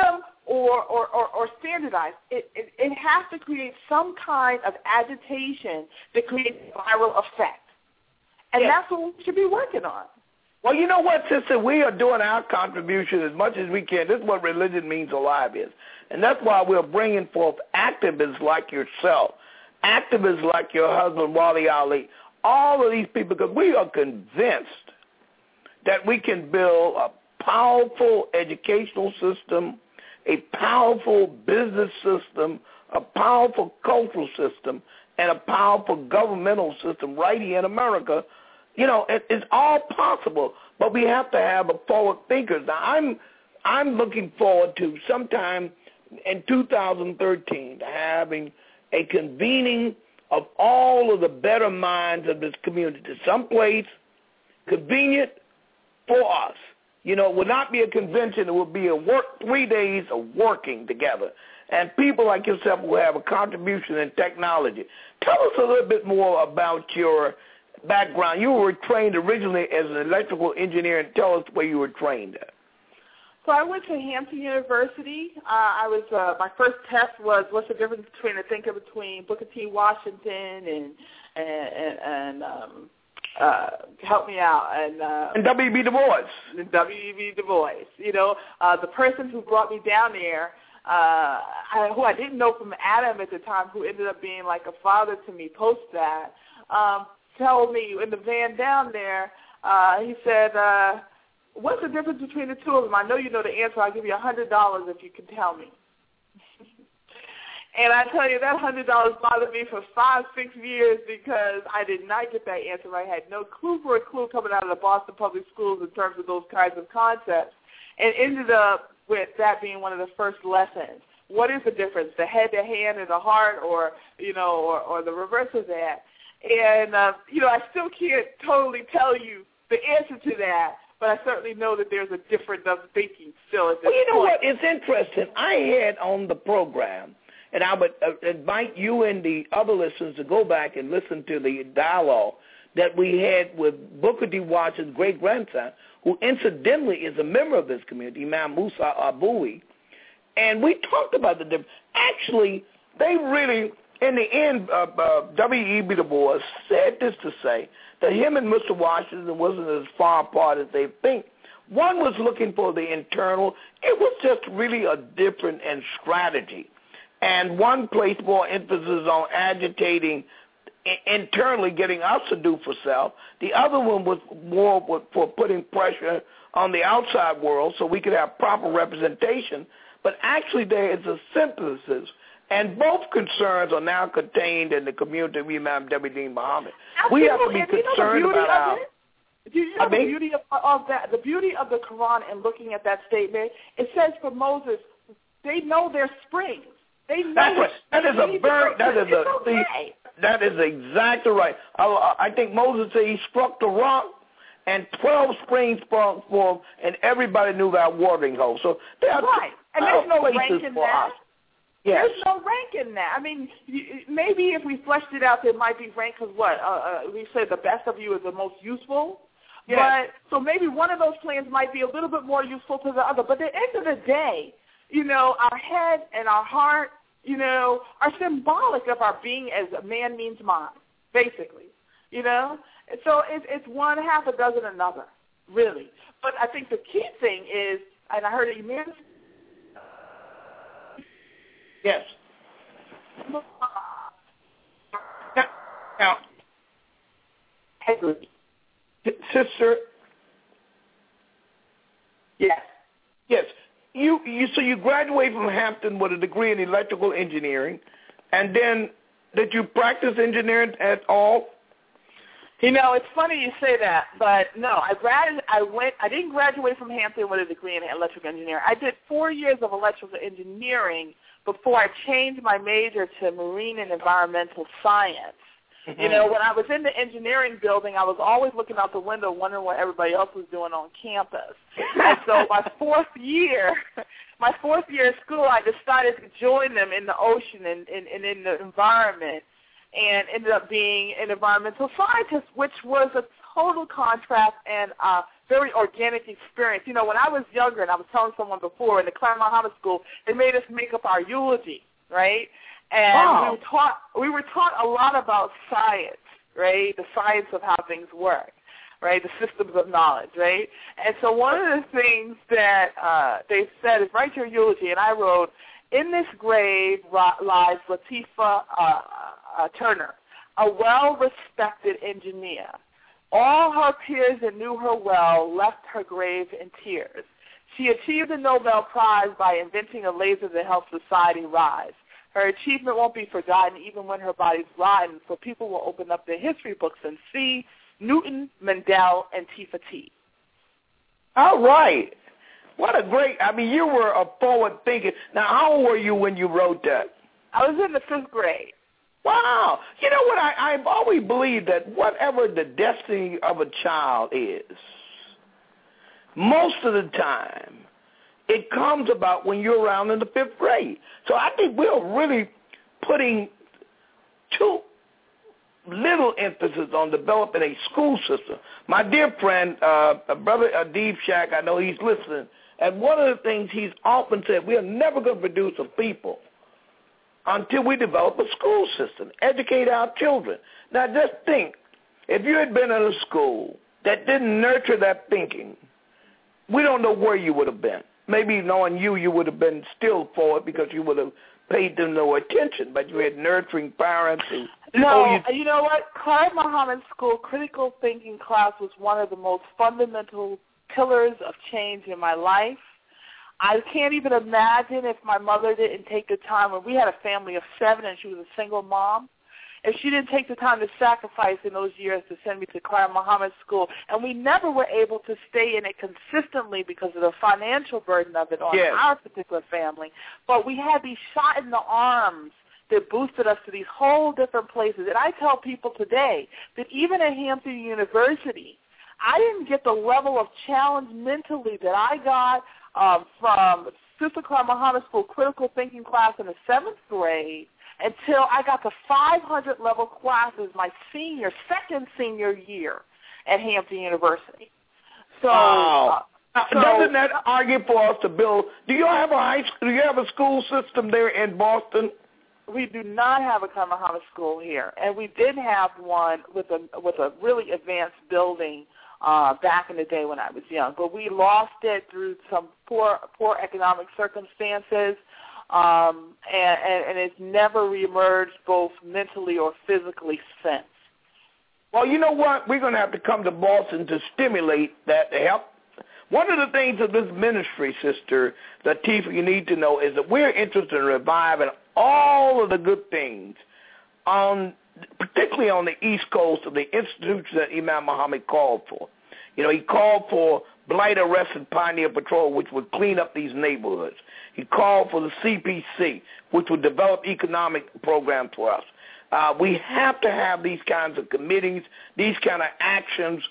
or, or, or, or standardized. It, it, it has to create some kind of agitation that creates a viral effect. And yes. that's what we should be working on. Well, you know what, sister? We are doing our contribution as much as we can. This is what Religion Means Alive is. And that's why we're bringing forth activists like yourself, activists like your husband, Wally Ali, all of these people, because we are convinced that we can build a powerful educational system, a powerful business system, a powerful cultural system, and a powerful governmental system right here in America. You know, it, it's all possible, but we have to have a forward thinker. Now, I'm I'm looking forward to sometime in two thousand thirteen to having a convening of all of the better minds of this community, someplace convenient for us. You know, it will not be a convention. It will be a work, three days of working together. And people like yourself will have a contribution in technology. Tell us a little bit more about your background. You were trained originally as an electrical engineer, and tell us where you were trained at. So I went to Hampton University. Uh, I was uh, my first test was what's the difference between the thinker between Booker T. Washington and and, and, and um, uh, help me out and, uh, and W B Du Bois. W B Du Bois. You know, uh, the person who brought me down there, uh, I, who I didn't know from Adam at the time, who ended up being like a father to me post that, um, told me in the van down there. Uh, he said. Uh, What's the difference between the two of them? I know you know the answer. I'll give you one hundred dollars if you can tell me. And I tell you, that one hundred dollars bothered me for five, six years because I did not get that answer. I had no clue for a clue coming out of the Boston Public Schools in terms of those kinds of concepts, and ended up with that being one of the first lessons. What is the difference, the head, the hand, and the heart, or, you know, or, or the reverse of that? And, uh, you know, I still can't totally tell you the answer to that, but I certainly know that there's a difference of thinking still at this point. Well, you know point. what? It's interesting. I had on the program, and I would uh, invite you and the other listeners to go back and listen to the dialogue that we had with Booker T. Washington's great-grandson, who incidentally is a member of this community, Imam Musa Aboui. And we talked about the difference. Actually, they really, in the end, uh, uh, W E B Du Bois said this to say, that him and Mister Washington wasn't as far apart as they think. One was looking for the internal. It was just really a different in strategy. And one placed more emphasis on agitating internally, getting us to do for self. The other one was more for putting pressure on the outside world so we could have proper representation. But actually there is a synthesis. And both concerns are now contained in the community of Imam W D Muhammad. Absolutely. We have to be and concerned you know about our... Do you know the beauty of, of that? The beauty of the Quran and looking at that statement, it says for Moses, they know their springs. They know That's right. That is a very, that is a, okay. see, that is exactly right. I, I think Moses said he struck the rock, and twelve springs sprung forth, and everybody knew that watering hole. So there are right. And there's no rank in that. Us. Yes. There's no rank in that. I mean, maybe if we fleshed it out, there might be rank because what? Uh, uh, we said the best of you is the most useful. Yes. But so maybe one of those plans might be a little bit more useful to the other. But at the end of the day, you know, our head and our heart, you know, are symbolic of our being as a man means mind, basically. You know? And so it, it's one half a dozen another, really. But I think the key thing is, and I heard it mention. Yes. Now, now sister. Yes. Yes. You, you so you graduated from Hampton with a degree in electrical engineering, and then did you practice engineering at all? You know, it's funny you say that, but no, I grad I went. I didn't graduate from Hampton with a degree in electrical engineering. I did four years of electrical engineering before I changed my major to marine and environmental science. Mm-hmm. You know, when I was in the engineering building, I was always looking out the window wondering what everybody else was doing on campus. And so my fourth year, my fourth year of school, I decided to join them in the ocean and, and, and in the environment, and ended up being an environmental scientist, which was a total contrast and a very organic experience. You know, when I was younger, and I was telling someone before, in the Claremont Muhammad School, they made us make up our eulogy, right? And wow. we were taught we were taught a lot about science, right? The science of how things work, right? The systems of knowledge, right? And so one of the things that uh, they said is write your eulogy, and I wrote, in this grave lies Latifah uh, uh, Turner, a well-respected engineer. All her peers that knew her well left her grave in tears. She achieved the Nobel Prize by inventing a laser that helped society rise. Her achievement won't be forgotten even when her body's rotten, for people will open up their history books and see Newton, Mendel, and Tifa T. All right. What a great, I mean, you were a forward thinker. Now, how old were you when you wrote that? I was in the fifth grade. Wow. You know what, I, I've always believed that whatever the destiny of a child is, most of the time, it comes about when you're around in the fifth grade. So I think we're really putting too little emphasis on developing a school system. My dear friend, uh, Brother Adib Shak, I know he's listening, and one of the things he's often said, we are never going to produce a people until we develop a school system, educate our children. Now just think, if you had been in a school that didn't nurture that thinking, we don't know where you would have been. Maybe knowing you, you would have been still forward because you would have paid them no attention, but you had nurturing parents. Who, no, you, you know what? Claremont Muhammad School critical thinking class was one of the most fundamental pillars of change in my life. I can't even imagine if my mother didn't take the time, when we had a family of seven and she was a single mom, if she didn't take the time to sacrifice in those years to send me to Claremont Muhammad School. And we never were able to stay in it consistently because of the financial burden of it on yes. our particular family. But we had these shot in the arms that boosted us to these whole different places. And I tell people today that even at Hampton University, I didn't get the level of challenge mentally that I got um, from Sister Claremont Muhammad School critical thinking class in the seventh grade until I got to five hundred level classes my senior, second senior year at Hampton University. So, wow. uh, so doesn't that argue for us to build? Do you have a high school? Do you have a school system there in Boston? We do not have a Claremont Muhammad School here, and we did have one with a with a really advanced building uh, back in the day when I was young. But we lost it through some poor poor economic circumstances. Um, and, and, and it's never reemerged both mentally or physically since. Well, you know what? We're going to have to come to Boston to stimulate that to help. One of the things of this ministry, Sister Latifah, you need to know is that we're interested in reviving all of the good things, on, particularly on the East Coast, of the institutions that Imam Muhammad called for. You know, he called for Blight Arrest and Pioneer Patrol, which would clean up these neighborhoods. He called for the C P C, which would develop economic programs for us. Uh, we have to have these kinds of committees, these kind of actions,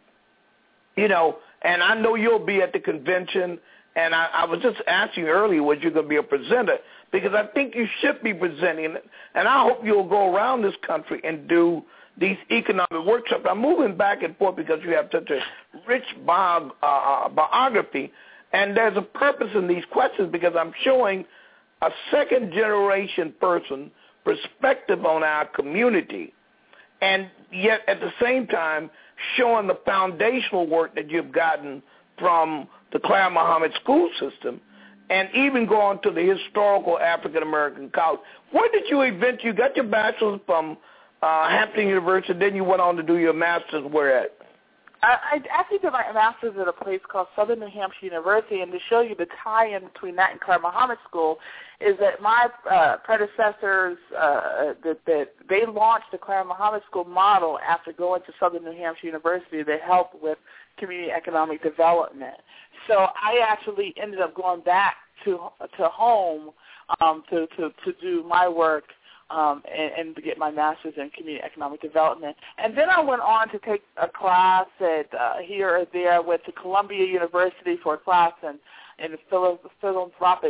you know, and I know you'll be at the convention, and I, I was just asking you earlier, was you going to be a presenter, because I think you should be presenting, and I hope you'll go around this country and do these economic workshops. I'm moving back and forth because you have such a rich bio, uh, biography, and there's a purpose in these questions because I'm showing a second-generation person perspective on our community, and yet at the same time showing the foundational work that you've gotten from the Claremont Muhammad school system, and even going to the historical African-American college. Where did you eventually, you got your bachelor's from uh, Hampton University, then you went on to do your master's where at? I, I actually did my master's at a place called Southern New Hampshire University, and to show you the tie-in between that and Claremont Muhammad School is that my uh, predecessors, uh, that, that they launched the Claremont Muhammad School model after going to Southern New Hampshire University to help with community economic development. So I actually ended up going back to to home um, to, to, to do my work Um, and, and to get my master's in community economic development. And then I went on to take a class at uh, here or there. I went to Columbia University for a class in, in philanthropic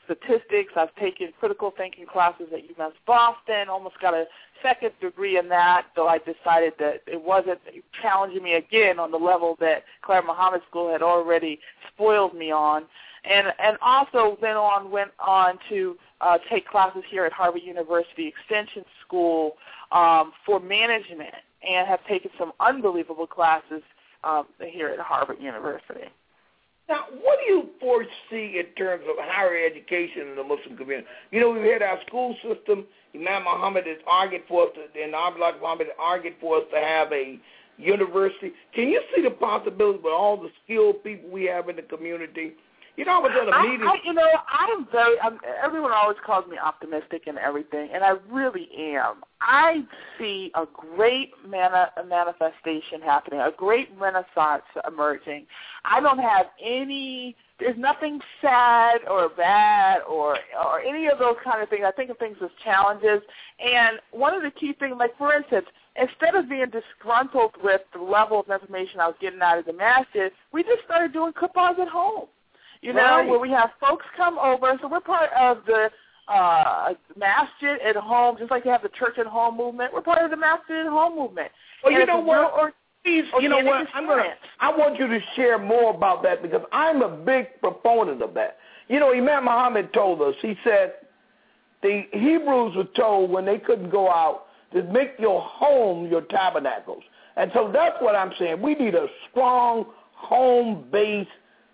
statistics. I've taken critical thinking classes at UMass Boston, almost got a second degree in that, though I decided that it wasn't challenging me again on the level that Claire Muhammad School had already spoiled me on. And and also then on went on to uh, take classes here at Harvard University Extension School um, for management, and have taken some unbelievable classes um, here at Harvard University. Now, what do you foresee in terms of higher education in the Muslim community? You know, we've had our school system. Imam Muhammad has argued for us, to, and Abdullah Muhammad has argued for us to have a university. Can you see the possibility with all the skilled people we have in the community? You know, I was at a meeting. I, I, you know, I'm very, I'm, everyone always calls me optimistic and everything, and I really am. I see a great mani- manifestation happening, a great renaissance emerging. I don't have any, there's nothing sad or bad or or any of those kind of things. I think of things as challenges. And one of the key things, like for instance, instead of being disgruntled with the level of information I was getting out of the masjid, we just started doing kippahs at home. You know, right. where we have folks come over. So we're part of the uh, masjid at home, just like you have the church at home movement. We're part of the masjid at home movement. Well, and you know what? Or, Please, you know what? I'm gonna, I want you to share more about that because I'm a big proponent of that. You know, Imam Muhammad told us, he said, the Hebrews were told when they couldn't go out to make your home your tabernacles. And so that's what I'm saying. We need a strong home-based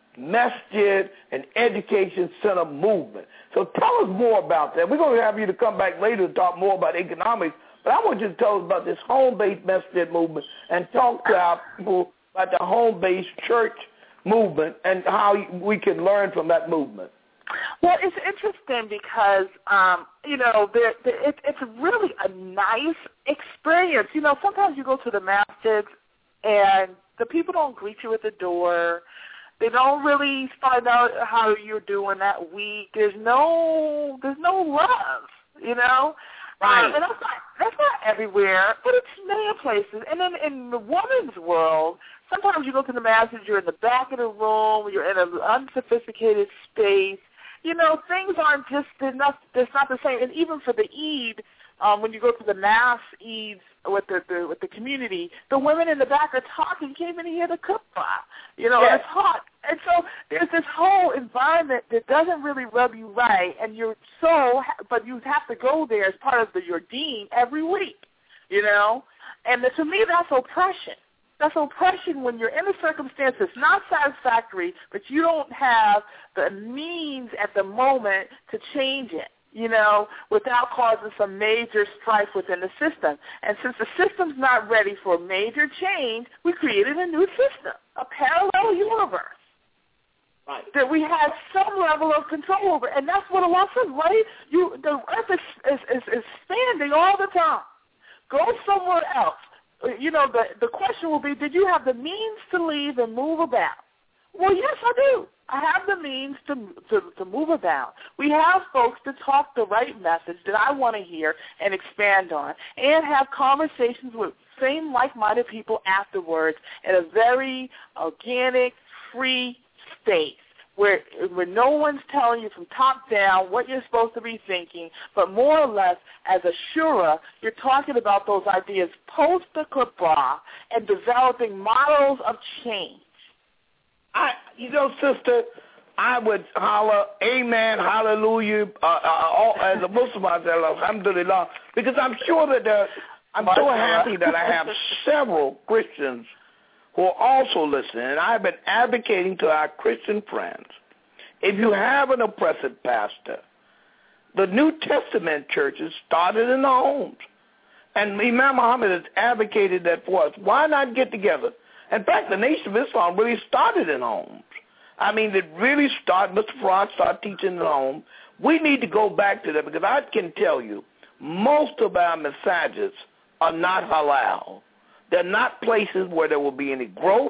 masjid and education center movement. So tell us more about that. We're going to have you to come back later to talk more about economics, but I want you to tell us about this home-based masjid movement and talk to our people about the home-based church movement and how we can learn from that movement. Well, it's interesting because, um, you know, there, there, it, it's really a nice experience. You know, sometimes you go to the masjids and the people don't greet you at the door. They don't really find out how you're doing that week. There's no, there's no love, you know. Right. Um, and that's not, that's not everywhere, but it's many places. And then in the woman's world, sometimes you go to the masses, you're in the back of the room, you're in an unsophisticated space. You know, things aren't just enough. It's not the same. And even for the Eid, um, when you go to the mass Eids with the, the with the community, the women in the back are talking. You can't even hear the kuppah. You know, yes. It's hot. And so there's this whole environment that doesn't really rub you right, and you're so, but you have to go there as part of the, your deen every week, you know. And to me, that's oppression. That's oppression when you're in a circumstance that's not satisfactory, but you don't have the means at the moment to change it, you know, without causing some major strife within the system. And since the system's not ready for major change, we created a new system, a parallel universe. Right. That we have some level of control over. And that's what Allah says, right? You, the earth is, is, is, is expanding all the time. Go somewhere else. You know, the, the question will be, did you have the means to leave and move about? Well, yes, I do. I have the means to, to, to move about. We have folks to talk the right message that I want to hear and expand on and have conversations with same like-minded people afterwards in a very organic, free space where where no one's telling you from top down what you're supposed to be thinking, but more or less as a shura, you're talking about those ideas post the Qur'an and developing models of change. I, you know, sister, I would holler, amen, hallelujah, uh, uh, all, as a Muslim, I say, alhamdulillah, because I'm sure that there, I'm so happy that I have several Christians who are also listening, and I've been advocating to our Christian friends, if you have an oppressive pastor, the New Testament churches started in the homes. And Imam Muhammad has advocated that for us. Why not get together? In fact, the Nation of Islam really started in homes. I mean, it really started, Mister Farad started teaching in the home. We need to go back to that because I can tell you, most of our masajids are not halal. They're not places where there will be any growth.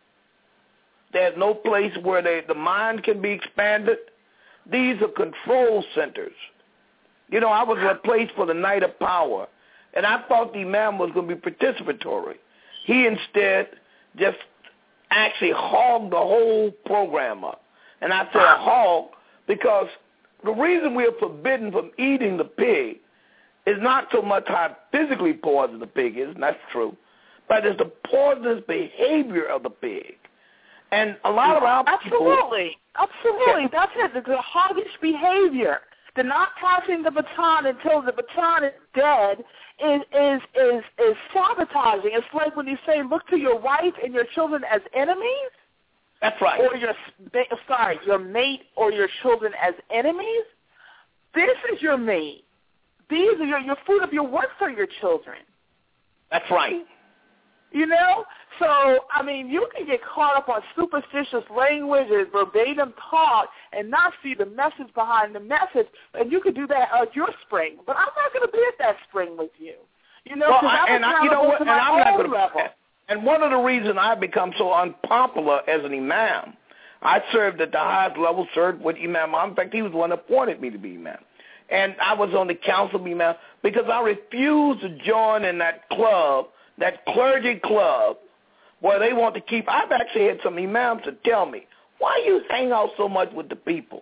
There's no place where they, the mind can be expanded. These are control centers. You know, I was at a place for the Night of Power, and I thought the imam was going to be participatory. He instead just actually hogged the whole program up. And I said hog because the reason we are forbidden from eating the pig is not so much how physically poisonous the pig is, and that's true, but it's the poisonous behavior of the pig. And a lot of our absolutely, people, absolutely, yeah. that's it. The hoggish behavior, the not passing the baton until the baton is dead, is is is is sabotaging. It's like when you say, look to your wife and your children as enemies. That's right. Or your sorry, your mate or your children as enemies. This is your mate. These are your your fruit of your work for your children. That's right. You know? So, I mean, you can get caught up on superstitious language and verbatim talk and not see the message behind the message, and you can do that at your spring. But I'm not going to be at that spring with you. You know, well, because I, I'm and I, you know what? And I'm not going to. And one of the reasons I've become so unpopular as an imam, I served at the highest level, served with Imam. In fact, he was the one that appointed me to be imam. And I was on the council of imam because I refused to join in that club, that clergy club, where they want to keep. I've actually had some imams to tell me, why you hang out so much with the people?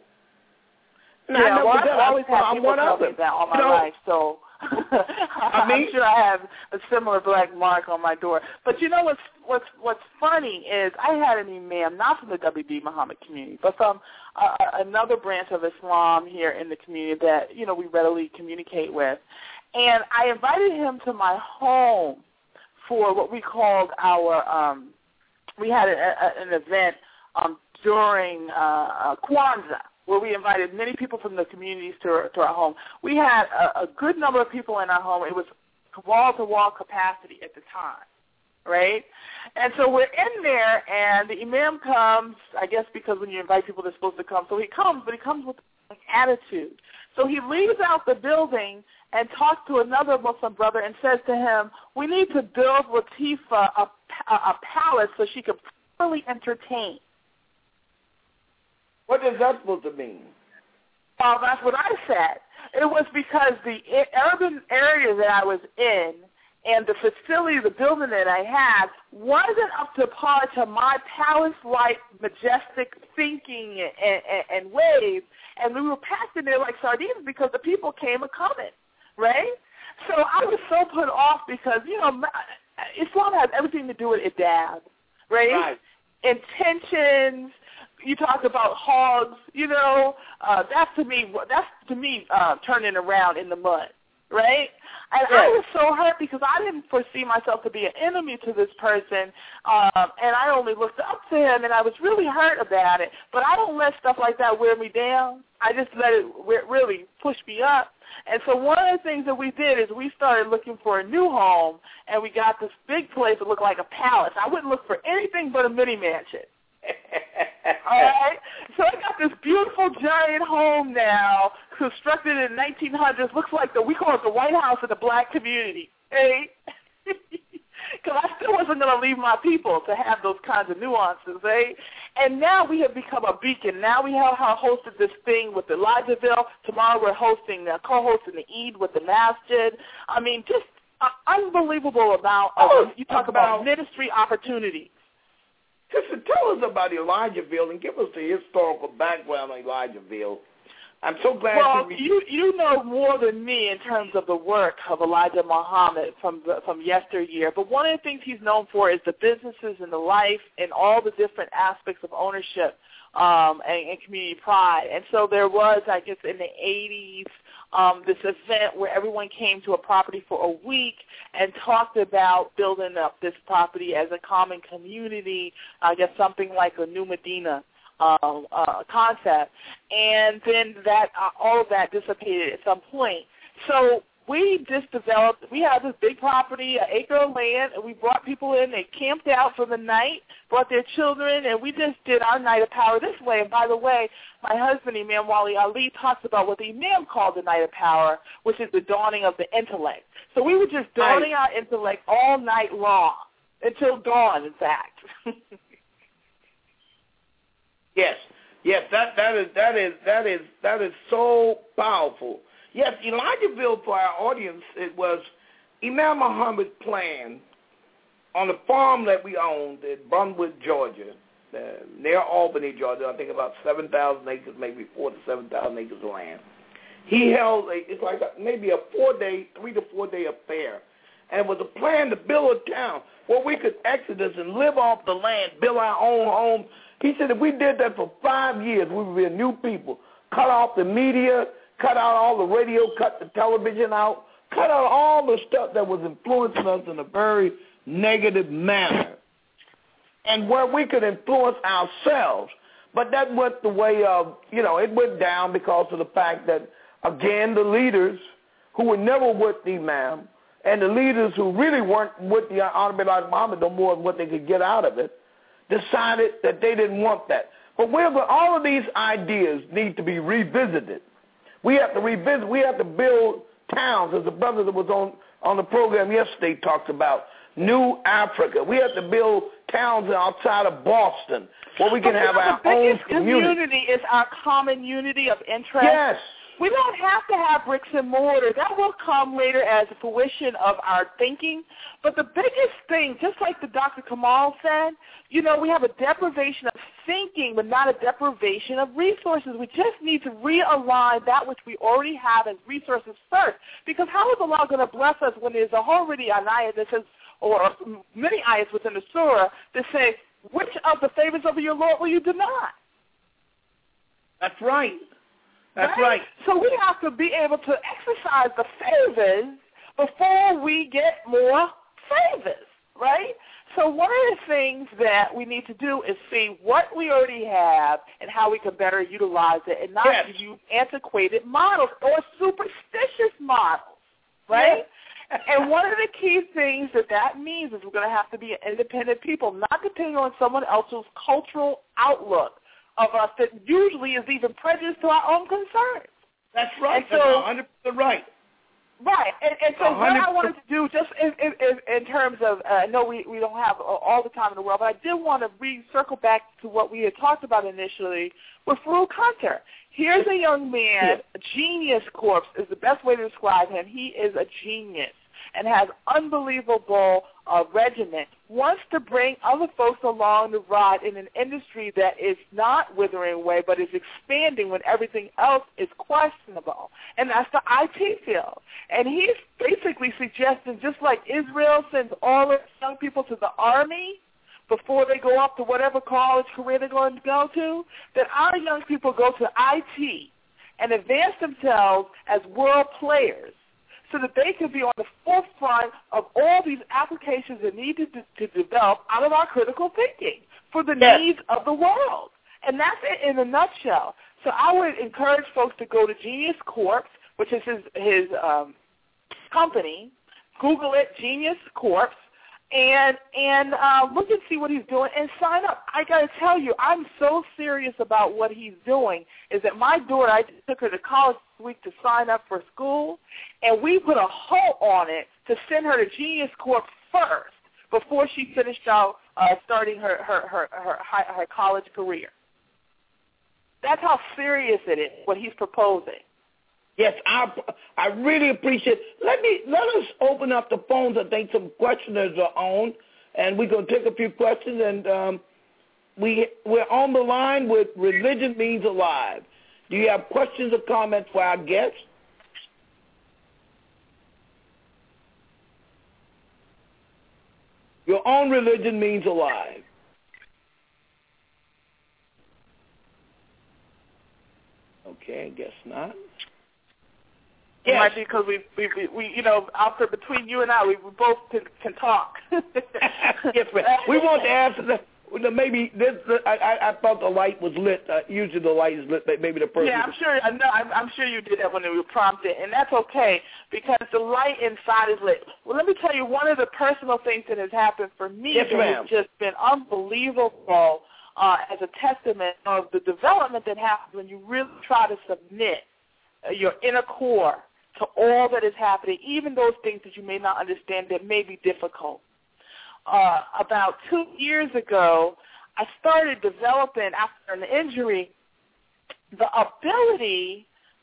And yeah, I well, I've I, always had I'm people one tell of me them. that all my you know, life, so I mean, I'm sure I have a similar black mark on my door. But you know what's what's what's funny is I had an imam, not from the W B Muhammad community, but from uh, another branch of Islam here in the community that, you know, we readily communicate with. And I invited him to my home for what we called our, um, we had a, a, an event um, during uh, uh, Kwanzaa, where we invited many people from the communities to our, to our home. We had a, a good number of people in our home. It was wall-to-wall capacity at the time, right? And so we're in there, and the imam comes, I guess because when you invite people, they're supposed to come. So he comes, but he comes with an attitude. So he leaves out the building and talks to another Muslim brother and says to him, we need to build Latifa a, a, a palace so she can properly entertain. What is that supposed to mean? Well, that's what I said. It was because the urban area that I was in and the facility, the building that I had, wasn't up to par to my palace-like, majestic thinking and, and, and ways, and we were packed in there like sardines because the people came a-coming, right? So I was so put off because, you know, Islam has everything to do with adab, right? Right. Intentions. You talk about hogs, you know, uh, that's to me, that's to me uh, turning around in the mud, right? And yeah. I was so hurt because I didn't foresee myself to be an enemy to this person, um, and I only looked up to him, and I was really hurt about it. But I don't let stuff like that wear me down. I just let it really push me up. And so one of the things that we did is we started looking for a new home, and we got this big place that looked like a palace. I wouldn't look for anything but a mini mansion. All right, so I got this beautiful giant home now, constructed in the nineteen hundreds. Looks like the we call it the White House of the black community, right? Because I still wasn't going to leave my people to have those kinds of nuances, right? And now we have become a beacon. Now we have hosted this thing with Elijahville. Tomorrow we're hosting, uh, co-hosting the Eid with the Masjid. I mean, just uh, unbelievable amount of, oh, you talk about, about ministry opportunities. Sister, tell us about Elijahville and give us the historical background on Elijahville. I'm so glad well, you, you you know more than me in terms of the work of Elijah Muhammad from the, from yesteryear. But one of the things he's known for is the businesses and the life and all the different aspects of ownership um, and, and community pride. And so there was, I guess, in the eighties, um, this event where everyone came to a property for a week and talked about building up this property as a common community, I guess something like a new Medina Uh, uh, concept, and then that uh, all of that dissipated at some point. So we just developed, we had this big property, an acre of land, and we brought people in, they camped out for the night, brought their children, and we just did our night of power this way. And by the way, my husband, Imam Wali Ali, talks about what the Imam called the night of power, which is the dawning of the intellect. So we were just dawning right. our intellect all night long, until dawn, in fact. Yes, yes, that that is that is that is that is so powerful. Yes, Elijahville, for our audience, it was Imam Muhammad's plan on the farm that we owned in Brunwood, Georgia. uh, near Albany, Georgia. I think about seven thousand acres, maybe four to seven thousand acres of land. He held a, it's like a, maybe a four-day, three to four-day affair, and it was a plan to build a town where we could exodus and live off the land, build our own home. He said if we did that for five years, we would be a new people. Cut off the media, cut out all the radio, cut the television out, cut out all the stuff that was influencing us in a very negative manner, and where we could influence ourselves. But that went the way of, you know, it went down because of the fact that, again, the leaders who were never with the Imam and the leaders who really weren't with the Honorable Elijah Muhammad no more than what they could get out of it, decided that they didn't want that. But we're, all of these ideas need to be revisited. We have to revisit. We have to build towns, as the brother that was on, on the program yesterday talked about, New Africa. We have to build towns outside of Boston where we can but have you know, our the own biggest community. community is our common unity of interest. Yes. We don't have to have bricks and mortar. That will come later as a fruition of our thinking. But the biggest thing, just like the Doctor Kamal said, you know, we have a deprivation of thinking, but not a deprivation of resources. We just need to realign that which we already have as resources first. Because how is Allah going to bless us when there's already an ayat that says, or many ayats within the surah that say, which of the favors of your Lord will you deny? That's right. That's right? right. So we have to be able to exercise the favors before we get more favors, right? So one of the things that we need to do is see what we already have and how we can better utilize it and not yes. use antiquated models or superstitious models, right? Yes. And one of the key things that that means is we're going to have to be independent people, not depending on someone else's cultural outlook of us that usually is even prejudiced to our own concerns. That's right. And so, That's one hundred percent right. Right. And, and so one hundred percent. what I wanted to do, just in, in, in terms of, uh, I know we, we don't have all the time in the world, but I did want to re-circle back to what we had talked about initially with Farooq Hunter. Here's a young man, a genius corpse is the best way to describe him. He is a genius and has unbelievable uh, regimen, wants to bring other folks along the ride in an industry that is not withering away but is expanding when everything else is questionable, and that's the I T field. And he's basically suggesting, just like Israel sends all its young people to the army before they go up to whatever college career they're going to go to, that our young people go to I T and advance themselves as world players so that they can be on the forefront of all these applications that need to, to develop out of our critical thinking for the yes. needs of the world. And that's it in a nutshell. So I would encourage folks to go to Genius Corp, which is his, his um, company. Google it, Genius Corp, and and uh, look and see what he's doing and sign up. I got to tell you, I'm so serious about what he's doing is that my daughter, I took her to college this week to sign up for school, and we put a halt on it to send her to Genius Corp first before she finished out uh, starting her, her, her, her, her college career. That's how serious it is, what he's proposing. Yes, I I really appreciate it. Let me let us open up the phones. I think some questioners are on, and we're gonna take a few questions. And um, we we're on the line with Religion Means Alive. Do you have questions or comments for our guests? Your own Religion Means Alive. Okay, I guess not. It yes. might be because we, we, we, we, you know, Alfred, between you and I, we, we both can, can talk. Yes, ma'am. We want to ask, the, maybe this, I, I thought the light was lit. Uh, usually the light is lit, maybe the person. Yeah, I'm sure, I know, I'm, I'm sure you did that when you were prompted, and that's okay because the light inside is lit. Well, let me tell you, one of the personal things that has happened for me yes, that ma'am. has just been unbelievable uh, as a testament of the development that happens when you really try to submit uh, your inner core to all that is happening, even those things that you may not understand that may be difficult. Uh, about two years ago, I started developing, after an injury, the ability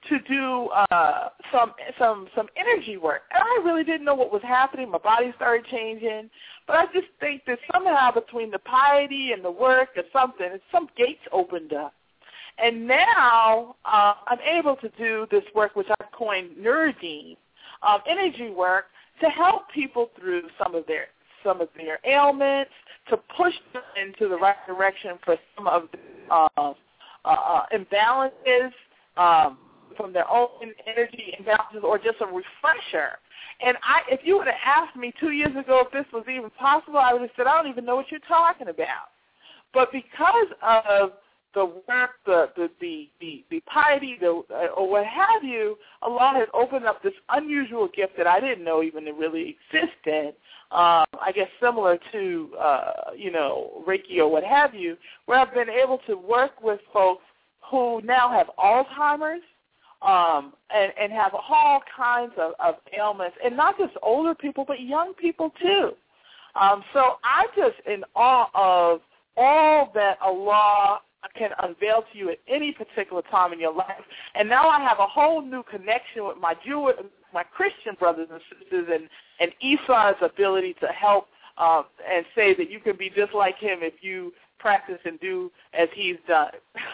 to do uh, some some some energy work. And I really didn't know what was happening. My body started changing. But I just think that somehow between the piety and the work or something, some gates opened up. And now uh, I'm able to do this work, which I've coined Neurodean, um, energy work, to help people through some of their some of their ailments, to push them into the right direction for some of the uh, uh, imbalances, um, from their own energy imbalances, or just a refresher. And I, if you would have asked me two years ago if this was even possible, I would have said, I don't even know what you're talking about. But because of the work, the the the the, the piety, the, uh, or what have you, Allah has opened up this unusual gift that I didn't know even it really existed. Um, I guess similar to uh, you know Reiki or what have you, where I've been able to work with folks who now have Alzheimer's. Um, and, and have all kinds of, of ailments, and not just older people, but young people too. Um, so I'm just in awe of all that Allah can unveil to you at any particular time in your life. And now I have a whole new connection with my Jewish, my Christian brothers and sisters, and, and Esau's ability to help um, and say that you can be just like him if you practice and do as he's done.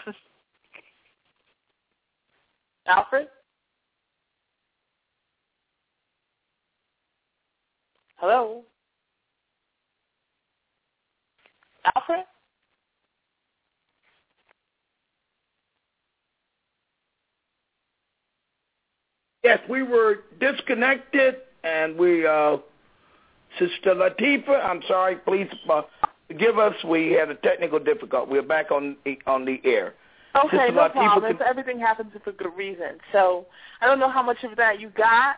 Alfred? Hello? Alfred? Yes, we were disconnected, and we, uh, Sister Latifa, I'm sorry, please uh, forgive us. We had a technical difficulty. We're back on on the air. Okay, Sister no Latifa, problem. could... Everything happens for good reason. So I don't know how much of that you got.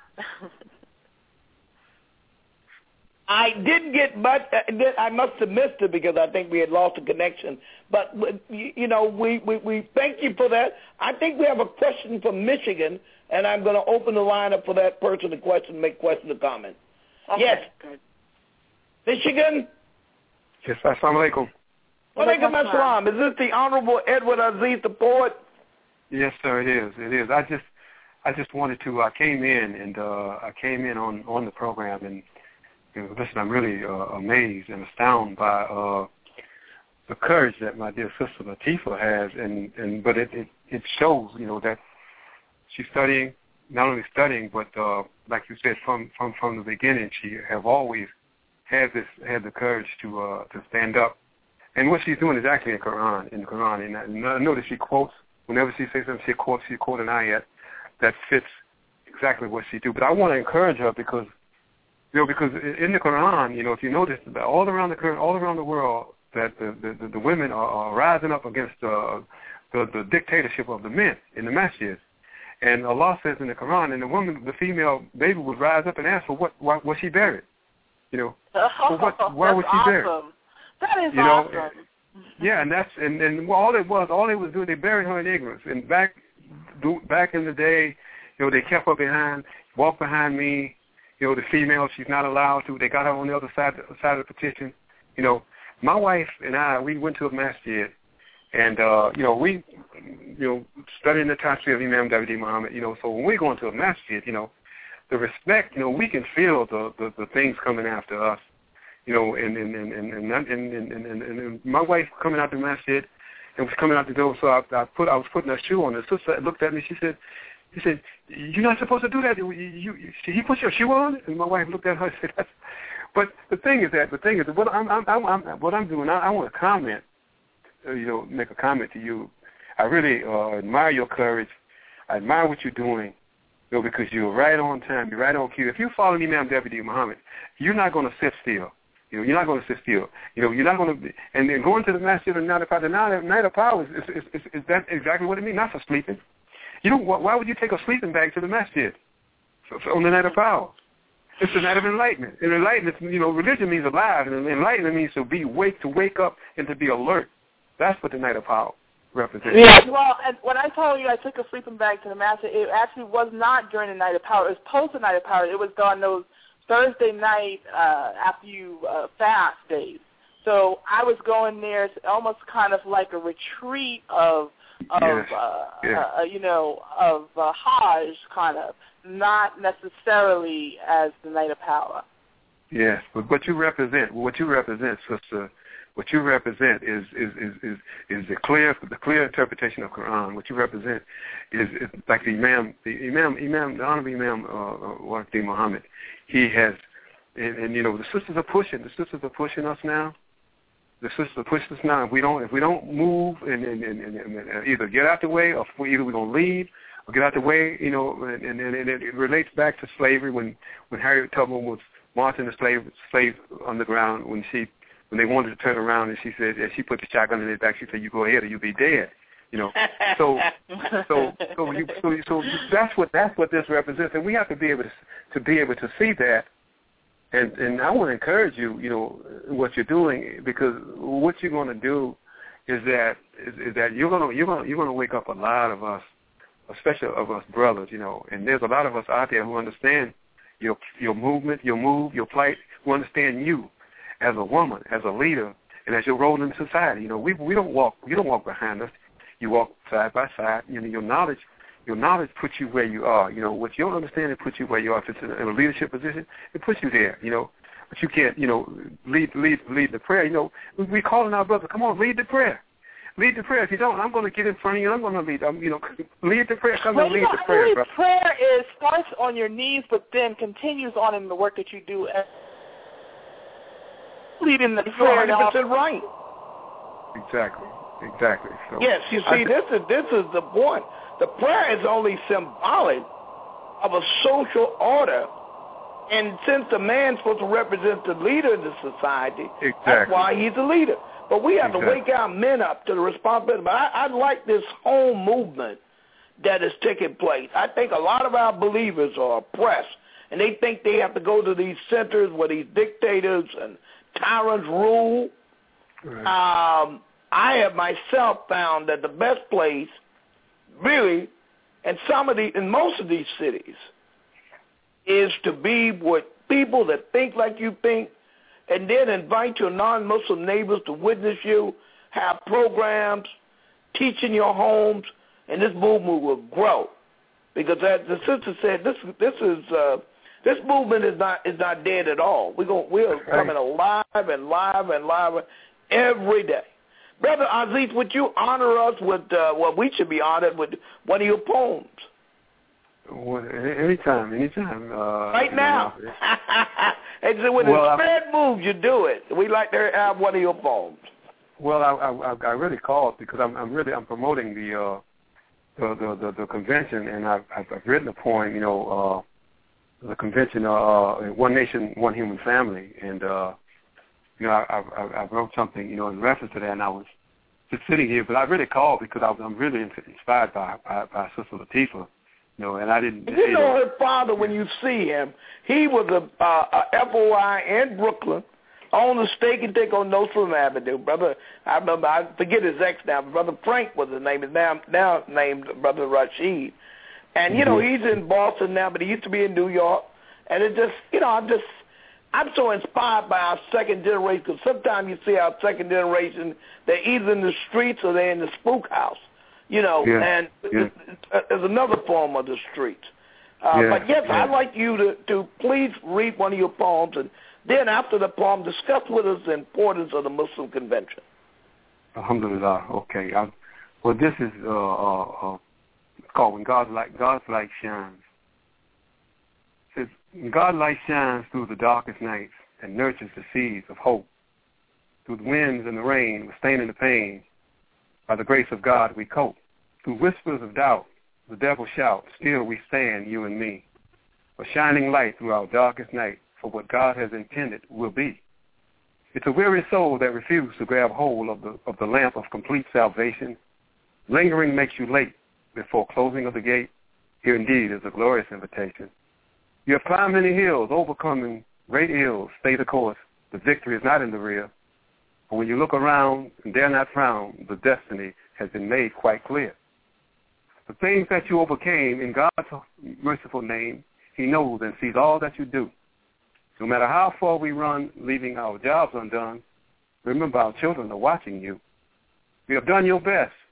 I didn't get much. I must have missed it because I think we had lost the connection. But, you know, we, we, we thank you for that. I think we have a question from Michigan, and I'm going to open the line up for that person to question, make question or comment. Okay. Yes. Good. Michigan? Yes, assalamu alaikum. Walaikum assalam. Is this the Honorable Edward Aziz, the poet? Yes, sir, it is. It is. I just I just wanted to, I came in, and uh, I came in on, on the program, and you know, listen, I'm really uh, amazed and astounded by uh, the courage that my dear sister Latifa has, and, and but it, it, it shows, you know, that she's studying, not only studying, but uh, like you said, from, from, from the beginning, she have always had this had the courage to uh, to stand up. And what she's doing is actually in Quran, in the Quran. And I, and I know that she quotes, whenever she says something, she quotes, she quotes an ayat that fits exactly what she do. But I want to encourage her because, you know, because in the Quran, you know, if you notice, all around the all around the world, that the the, the women are, are rising up against uh, the the dictatorship of the men in the masjid. And Allah says in the Quran, and the woman, the female baby would rise up and ask for what, why was she buried? You know, oh, what, why was she awesome. buried? That is you know, awesome. Yeah, and that's and, and all it was, all they was doing, they buried her in ignorance. And back back in the day, you know, they kept her behind, walked behind me. You know, the female, she's not allowed to. They got her on the other side side of the petition. You know, my wife and I, we went to a masjid, and uh, you know, we, you know, studying the tafsir of Imam David Muhammad. You know, so when we go into a masjid, you know, the respect, you know, we can feel the the, the things coming after us. You know, and and and and and, and, and, and, and, and my wife coming out the masjid and was coming out the door, so I, I put I was putting a shoe on. The sister looked at me. She said, "He said, you're not supposed to do that. You, you, you, he put your shoe on." And my wife looked at her and said, That's. "But the thing is that the thing is that what I'm, I'm, I'm, I'm what I'm doing. I, I want to comment. Uh, you know, make a comment to you. I really uh, admire your courage. I admire what you're doing. You know, because you're right on time. You're right on cue. If you follow Imam David Muhammad, you're not going to sit still. You know, you're not going to sit still. You know, you're not going to be, and then going to the masjid and night of power. The night of power is, is, is, is that exactly what it means? Not for sleeping. You know, why would you take a sleeping bag to the masjid on the night of power? It's the night of enlightenment. And enlightenment, you know, religion means alive, and enlightenment means to be wake, to wake up and to be alert. That's what the night of power represents. Yeah, well, and when I told you I took a sleeping bag to the masjid, it actually was not during the night of power. It was post the night of power. It was on those Thursday night uh, after you uh, fast days. So I was going there. It's almost kind of like a retreat of of yes. uh, yes. uh, you know, of uh, Hajj, kind of, not necessarily as the Knight of Power. Yes, but what you represent, what you represent, sister, what you represent is is is is, is the clear the clear interpretation of Quran. What you represent is, is like the Imam, the Imam, Imam, the Honorable Imam uh, Waqti Muhammad. He has, and, and you know, the sisters are pushing. The sisters are pushing us now. The sisters are pushing us now. If we don't, if we don't move and, and, and, and, and either get out the way, or either we're gonna leave, or get out the way. You know, and, and, and it relates back to slavery when when Harriet Tubman was marching the slave slaves underground when she. When they wanted to turn around, and she said, and she put the shotgun in their back. She said, "You go ahead, or you'll be dead." You know, so so so you so, so that's what that's what this represents, and we have to be able to to be able to see that. And and I want to encourage you, you know, what you're doing, because what you're going to do is that is, is that you're going to you're going to you're going to wake up a lot of us, especially of us brothers, you know, and there's a lot of us out there who understand your your movement, your move, your plight, who understand you as a woman, as a leader, and as your role in society. You know, we we don't walk you don't walk behind us. You walk side by side. You know, your knowledge your knowledge puts you where you are. You know, what you don't understand, it puts you where you are. If it's in a leadership position, it puts you there. You know, but you can't. You know, lead lead lead the prayer. You know, we calling our brother. Come on, lead the prayer. Lead the prayer. If you don't, I'm going to get in front of you. I'm going to lead. I'm, you know, lead the prayer. Come well, and lead know, the prayer. Really, brother. Prayer is starts on your knees, but then continues on in the work that you do. As leading the prayer. You're one hundred percent right. Exactly. Exactly. So, yes, you see, this is this is the point. The prayer is only symbolic of a social order, and since the man's supposed to represent the leader of the society, exactly. that's why he's a leader. But we have exactly. to wake our men up to the responsibility. But I, I like this whole movement that is taking place. I think a lot of our believers are oppressed, and they think they have to go to these centers where these dictators and tyrants rule. Right. Um, I have myself found that the best place, really, in some of the, in most of these cities, is to be with people that think like you think, and then invite your non-Muslim neighbors to witness you, have programs, teach in your homes, and this movement will grow. Because as the sister said, this this is uh, this movement is not is not dead at all. We're going we're right. coming alive and live and live every day. Brother Aziz, would you honor us with uh, what we should be honored with one of your poems? Well, anytime, anytime. Uh, right now. And so when well, the spirit moves, you do it. We like to have one of your poems. Well, I, I, I really called because I'm, I'm really I'm promoting the uh, the, the, the the convention, and I've, I've written a poem, you know, uh, the convention, uh, One Nation, One Human Family, and uh, you know, I, I, I wrote something, you know, in reference to that, and I was just sitting here, but I really called because I was, I'm really inspired by, by, by Sister Latifah, you know, and I didn't. You, you know, know her father, when you see him, he was a, uh, a F O I in Brooklyn, on the steak and take on Nostrum Avenue. Brother, I remember, I forget his ex now, but Brother Frank was his name. Is now now named Brother Rashid. And, you know, he's in Boston now, but he used to be in New York. And it just, you know, I'm just, I'm so inspired by our second generation, because sometimes you see our second generation, they're either in the streets or they're in the spook house, you know, yeah. and yeah. there's another form of the streets. Uh, yeah. But, yes, yeah. I'd like you to, to please read one of your poems, and then after the poem, discuss with us the importance of the Muslim Convention. Alhamdulillah. Okay. I, well, this is uh, uh, uh, called When God's Light, God's Light Shines. It says, when God's light shines through the darkest nights and nurtures the seeds of hope, through the winds and the rain, sustaining the pain, by the grace of God we cope. Through whispers of doubt, the devil shouts, still we stand, you and me, a shining light through our darkest night, for what God has intended will be. It's a weary soul that refuses to grab hold of the of the lamp of complete salvation. Lingering makes you late before closing of the gate. Here indeed is a glorious invitation. You have climbed many hills, overcoming great ills. Stay the course. The victory is not in the rear. But when you look around and dare not frown, the destiny has been made quite clear. The things that you overcame in God's merciful name, He knows and sees all that you do. No matter how far we run, leaving our jobs undone, remember our children are watching you. You have done your best.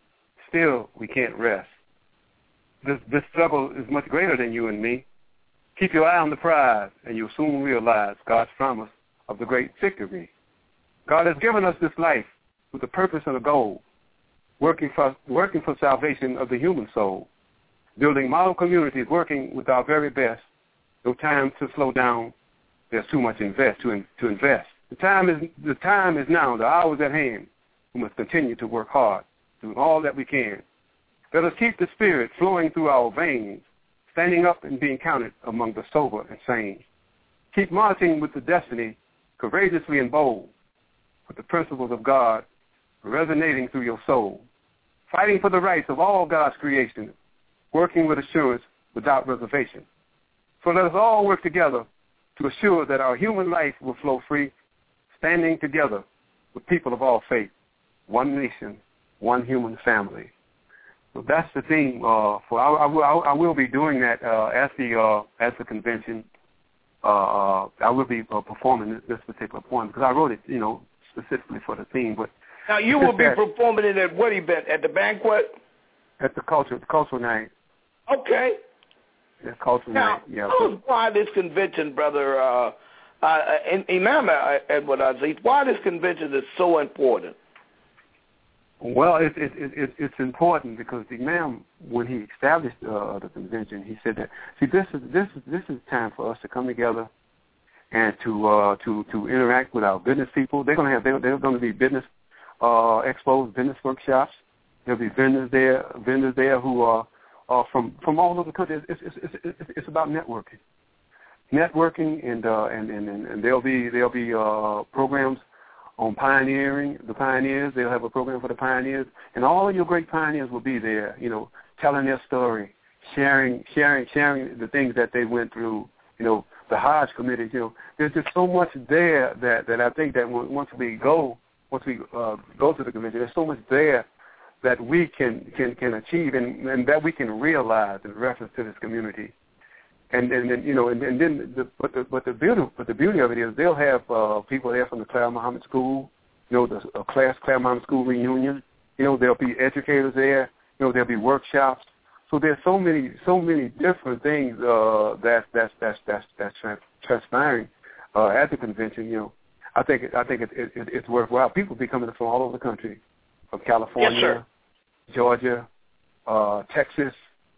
still we can't rest. This, this struggle is much greater than you and me. Keep your eye on the prize, and you'll soon realize God's promise of the great victory. God has given us this life with a purpose and a goal, working for, working for salvation of the human soul, building model communities, working with our very best. No time to slow down. There's too much invest to, in, to invest. The time is the time is now. The hour is at hand. We must continue to work hard, do all that we can. Let us keep the spirit flowing through our veins, standing up and being counted among the sober and sane. Keep marching with the destiny, courageously and bold, with the principles of God resonating through your soul, fighting for the rights of all God's creation, working with assurance without reservation. So let us all work together to assure that our human life will flow free, standing together with people of all faith, one nation, one human family. So that's the theme. Uh, for I, I, will, I will be doing that uh, at the uh, at the convention. Uh, I will be uh, performing this, this particular poem because I wrote it, you know, specifically for the theme. But now you will be performing it at what event? At the banquet? At the culture, the cultural night. Okay. The cultural now, night. Yeah. Tell us why this convention, brother uh, uh, Imam Edward Aziz. Why this convention is so important? Well, it, it, it, it's important because the Imam, when he established uh, the convention, he said that, see, this is this is this is time for us to come together and to uh, to to interact with our business people. They're going to have they're, they're going to be business uh, expos, business workshops. There'll be vendors there, vendors there who are uh, from from all over the country. It's it's it's, it's, it's about networking, networking, and uh, and, and and there'll be there'll be uh, programs on pioneering, the pioneers. They'll have a program for the pioneers, and all of your great pioneers will be there, you know, telling their story, sharing, sharing, sharing the things that they went through, you know, the Hajj committee, you know. There's just so much there that, that I think that once we go, once we uh, go to the convention, there's so much there that we can can, can achieve and, and that we can realize in reference to this community. And and then you know, and, and then the but the but the beauty but the beauty of it is they'll have uh, people there from the Claire Muhammad School, you know, the uh, class Claire Muhammad School reunion. You know, there'll be educators there. You know, there'll be workshops. So there's so many so many different things uh, that that's that's that's that's trans- transpiring uh, at the convention. You know, I think it, I think it, it, it, it's worthwhile. People be coming from all over the country, from California, yes, sir. Georgia, uh, Texas.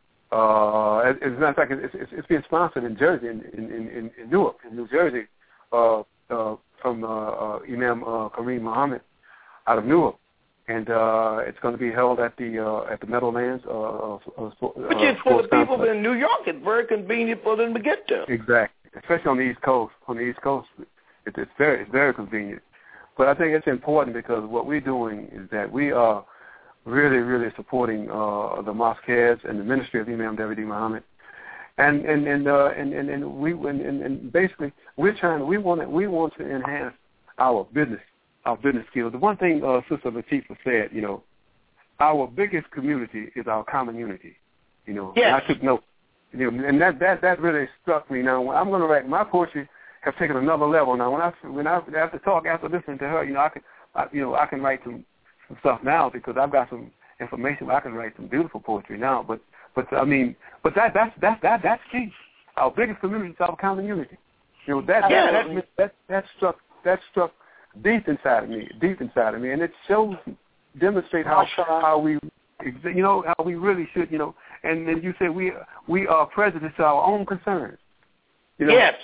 Uh, as, as a matter of fact, it's, it's, it's being sponsored in Jersey, in, in, in, in Newark, in New Jersey, uh, uh, from uh, uh, Imam uh, Kareem Muhammad out of Newark, and uh, it's going to be held at the uh, at the Meadowlands. Uh, uh, Which is for the people complex. In New York. It's very convenient for them to get to. Exactly, especially on the East Coast. On the East Coast, it, it's very it's very convenient. But I think it's important because what we're doing is that we are really, really supporting uh, the mosque heads and the ministry of Imam David Muhammad, and and and uh, and, and and we and, and basically we're trying. We want to, we want to enhance our business, our business skills. The one thing uh, Sister Latifah said, you know, our biggest community is our common unity. You know, yes. And I took note. You know, and that that that really struck me. Now, when I'm going to write my poetry, have taken another level. Now, when I when I after talk after listening to her, you know, I can, I, you know, I can write some. Some stuff now because I've got some information where I can write some beautiful poetry now. But but I mean, but that that's that that that's key. Our biggest community is our common unity. You know that yeah. that, that that that struck that struck deep inside of me, deep inside of me, and it shows, demonstrate how how we, you know, how we really should, you know. And then you say we we are prejudiced to our own concerns. You know? Yes.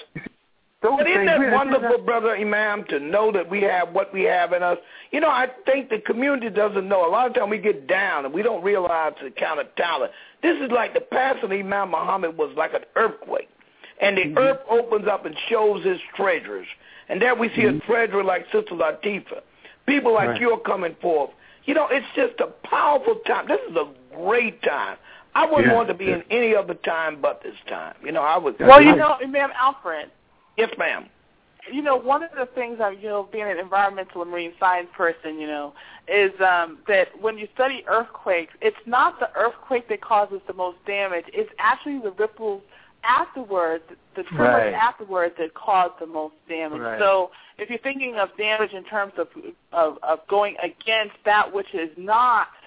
But isn't that wonderful, Brother Imam, to know that we have what we have in us? You know, I think the community doesn't know. A lot of times we get down and we don't realize the kind of talent. This is like the passing of Imam Muhammad was like an earthquake. And the mm-hmm. earth opens up and shows its treasures. And there we see mm-hmm. a treasure like Sister Latifah. People like right. you are coming forth. You know, it's just a powerful time. This is a great time. I wouldn't yeah. want to be yeah. in any other time but this time. You know, I was. Well, you know, Imam Alfred. Yes, ma'am. You know, one of the things, of, you know, being an environmental and marine science person, you know, is um, that when you study earthquakes, it's not the earthquake that causes the most damage. It's actually the ripples afterwards, the tremors right. afterwards that cause the most damage. Right. So if you're thinking of damage in terms of, of, of going against that which is not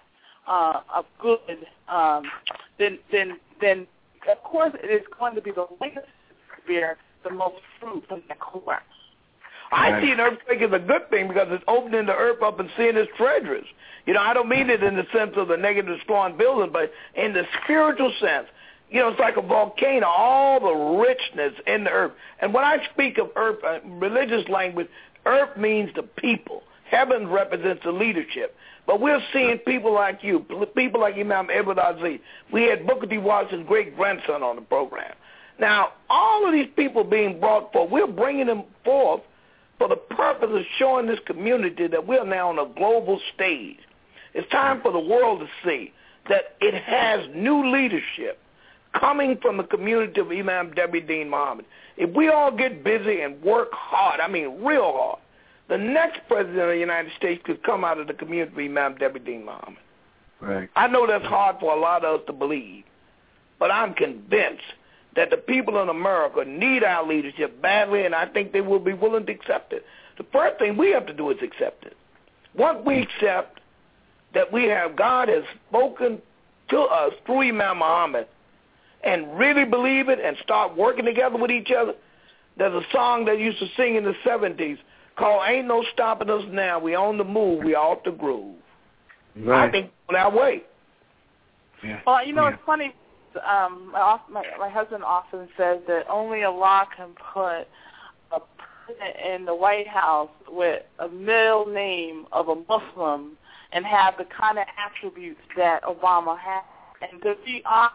uh, of good, um, then then then of course it is going to be the latest to bear the most fruit from that core. I see an earthquake as a good thing because it's opening the earth up and seeing its treasures. You know, I don't mean it in the sense of the negative destroying building, but in the spiritual sense. You know, it's like a volcano, all the richness in the earth. And when I speak of earth, uh, religious language, earth means the people. Heaven represents the leadership. But we're seeing people like you, people like Imam Edward Aziz. We had Booker T. Washington's great-grandson on the program. Now, all of these people being brought forth, we're bringing them forth for the purpose of showing this community that we're now on a global stage. It's time for the world to see that it has new leadership coming from the community of Imam W. Dean Muhammad. If we all get busy and work hard, I mean real hard, the next president of the United States could come out of the community of Imam W. Dean Muhammad. Right. I know that's hard for a lot of us to believe, but I'm convinced that the people in America need our leadership badly, and I think they will be willing to accept it. The first thing we have to do is accept it. Once we accept that we have God has spoken to us through Imam Muhammad, and really believe it and start working together with each other. There's a song they used to sing in the seventies called Ain't No Stopping Us Now. We on the move. We off the groove. Right. I think that way. Yeah. Well, you know, yeah. it's funny. Um, my, my, my husband often says that only Allah can put a president in the White House with a middle name of a Muslim and have the kind of attributes that Obama has. And to be honest,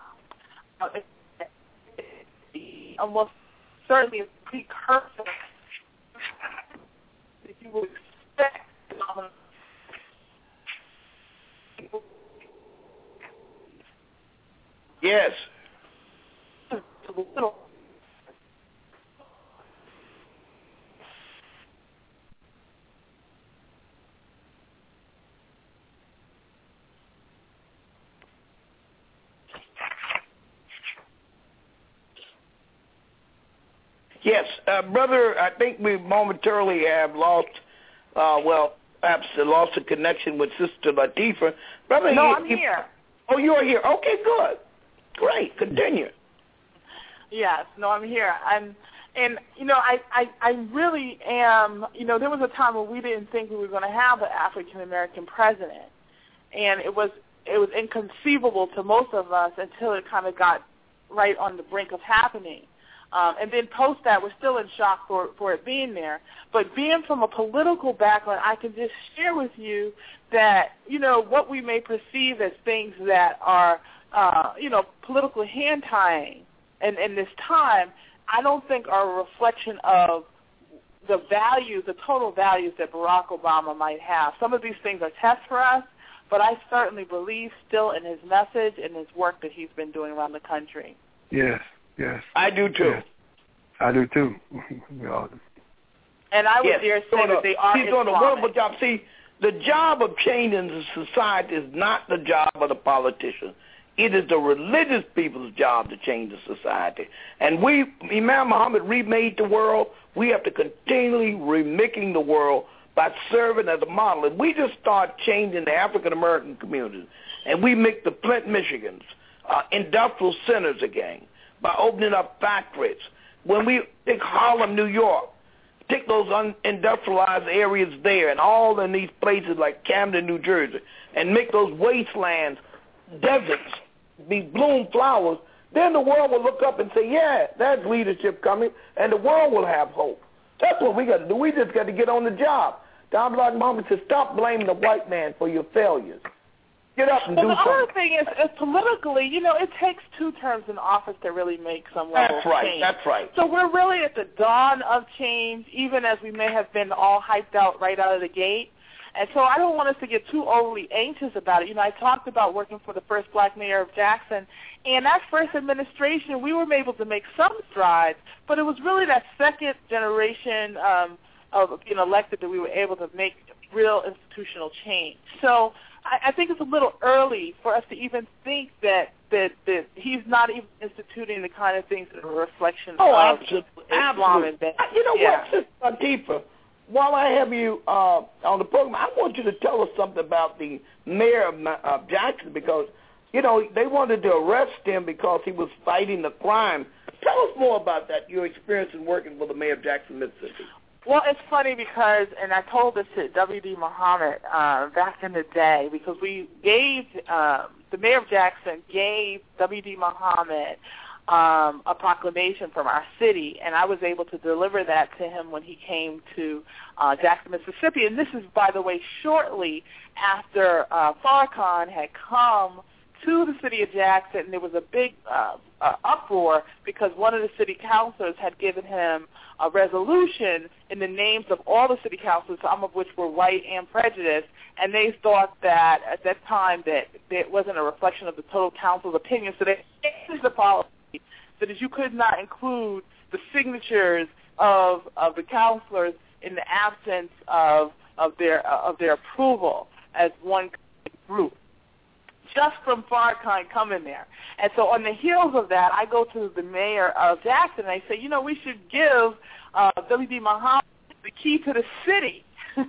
almost certainly a precursor that you would expect. Yes. Yes, uh, brother, I think we momentarily have lost, uh, well, perhaps lost a connection with Sister Latifah. Brother, no, he, I'm he, here. Oh, you're here. Okay, good. Great. Continue. Yes, no, I'm here. I'm, and, you know, I, I, I really am, you know, there was a time when we didn't think we were going to have an African-American president. And it was, it was inconceivable to most of us until it kind of got right on the brink of happening. Um, and then post that, we're still in shock for, for it being there. But being from a political background, I can just share with you that, you know, what we may perceive as things that are, uh, you know, political hand-tying in, in this time, I don't think are a reflection of the values, the total values that Barack Obama might have. Some of these things are tests for us, but I certainly believe still in his message and his work that he's been doing around the country. Yes. Yes. I do too. Yes. I do too. We all do. And I would yes. dare say that they are He's doing a wonderful job. See, the job of changing the society is not the job of the politician. It is the religious people's job to change the society. And we, Imam Muhammad remade the world. We have to continually remaking the world by serving as a model. And we just start changing the African-American community, and we make the Flint, Michigans, uh, industrial centers again, by opening up factories. When we take Harlem, New York, take those unindustrialized areas there and all in these places like Camden, New Jersey, and make those wastelands, deserts, be bloom flowers, then the world will look up and say, yeah, that's leadership coming, and the world will have hope. That's what we got to do. We just got to get on the job. Don Black Muhammad said, stop blaming the white man for your failures. Get up and well, do the something. other thing is, is politically, you know, it takes two terms in office to really make some level That's of right, change. that's right. So we're really at the dawn of change, even as we may have been all hyped out right out of the gate. And so I don't want us to get too overly anxious about it. You know, I talked about working for the first black mayor of Jackson, and that first administration, we were able to make some strides, but it was really that second generation um, of being elected that we were able to make real institutional change. So I, I think it's a little early for us to even think that, that, that he's not even instituting the kind of things that are a reflection oh, of absolutely. Islam. absolutely. And You know yeah. what, Sister Latifah? while I have you uh, on the program, I want you to tell us something about the mayor of uh, Jackson, because, you know, they wanted to arrest him because he was fighting the crime. Tell us more about that, your experience in working for the mayor of Jackson, Mississippi. Well, it's funny because, and I told this to W D Muhammad uh, back in the day, because we gave, um, the mayor of Jackson gave W D Muhammad um, a proclamation from our city, and I was able to deliver that to him when he came to uh, Jackson, Mississippi. And this is, by the way, shortly after uh, Farrakhan had come to the city of Jackson, and there was a big uh, uh, uproar because one of the city councilors had given him a resolution in the names of all the city councilors, some of which were white and prejudiced, and they thought that at that time that it wasn't a reflection of the total council's opinion, so they changed the policy so that you could not include the signatures of of the councilors in the absence of of their uh, of their approval as one group, just from Farrakhan coming there. And so on the heels of that, I go to the mayor of Jackson, and I say, you know, we should give uh, W D Muhammad the key to the city.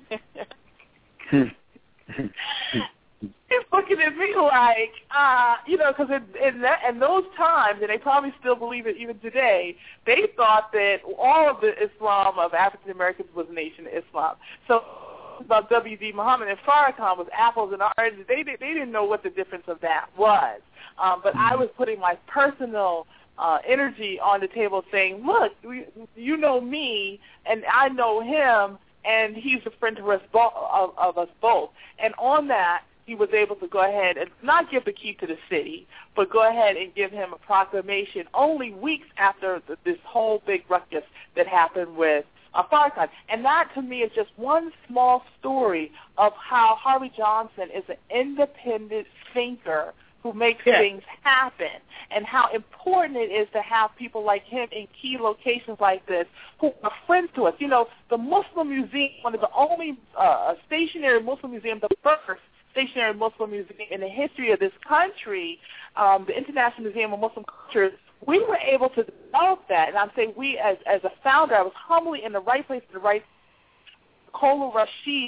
He's looking at me like, uh, you know, because in, in, that, in those times, and they probably still believe it even today, they thought that all of the Islam of African Americans was Nation Islam. So about W D Muhammad and Farrakhan was apples and oranges. They, they, they didn't know what the difference of that was. Um, but I was putting my personal uh, energy on the table saying, look, we, you know me, and I know him, and he's a friend to us bo- of, of us both. And on that, he was able to go ahead and not give the key to the city, but go ahead and give him a proclamation only weeks after the, this whole big ruckus that happened with uh, Farrakhan. And that, to me, is just one small story of how Harvey Johnson is an independent thinker who makes yeah. things happen, and how important it is to have people like him in key locations like this who are friends to us. You know, the Muslim Museum, one of the only uh, stationary Muslim museums, the first stationary Muslim museum in the history of this country, um, the International Museum of Muslim Cultures, we were able to develop that. And I'm saying we, as, as a founder, I was humbly in the right place at the right time. Kola Rashid.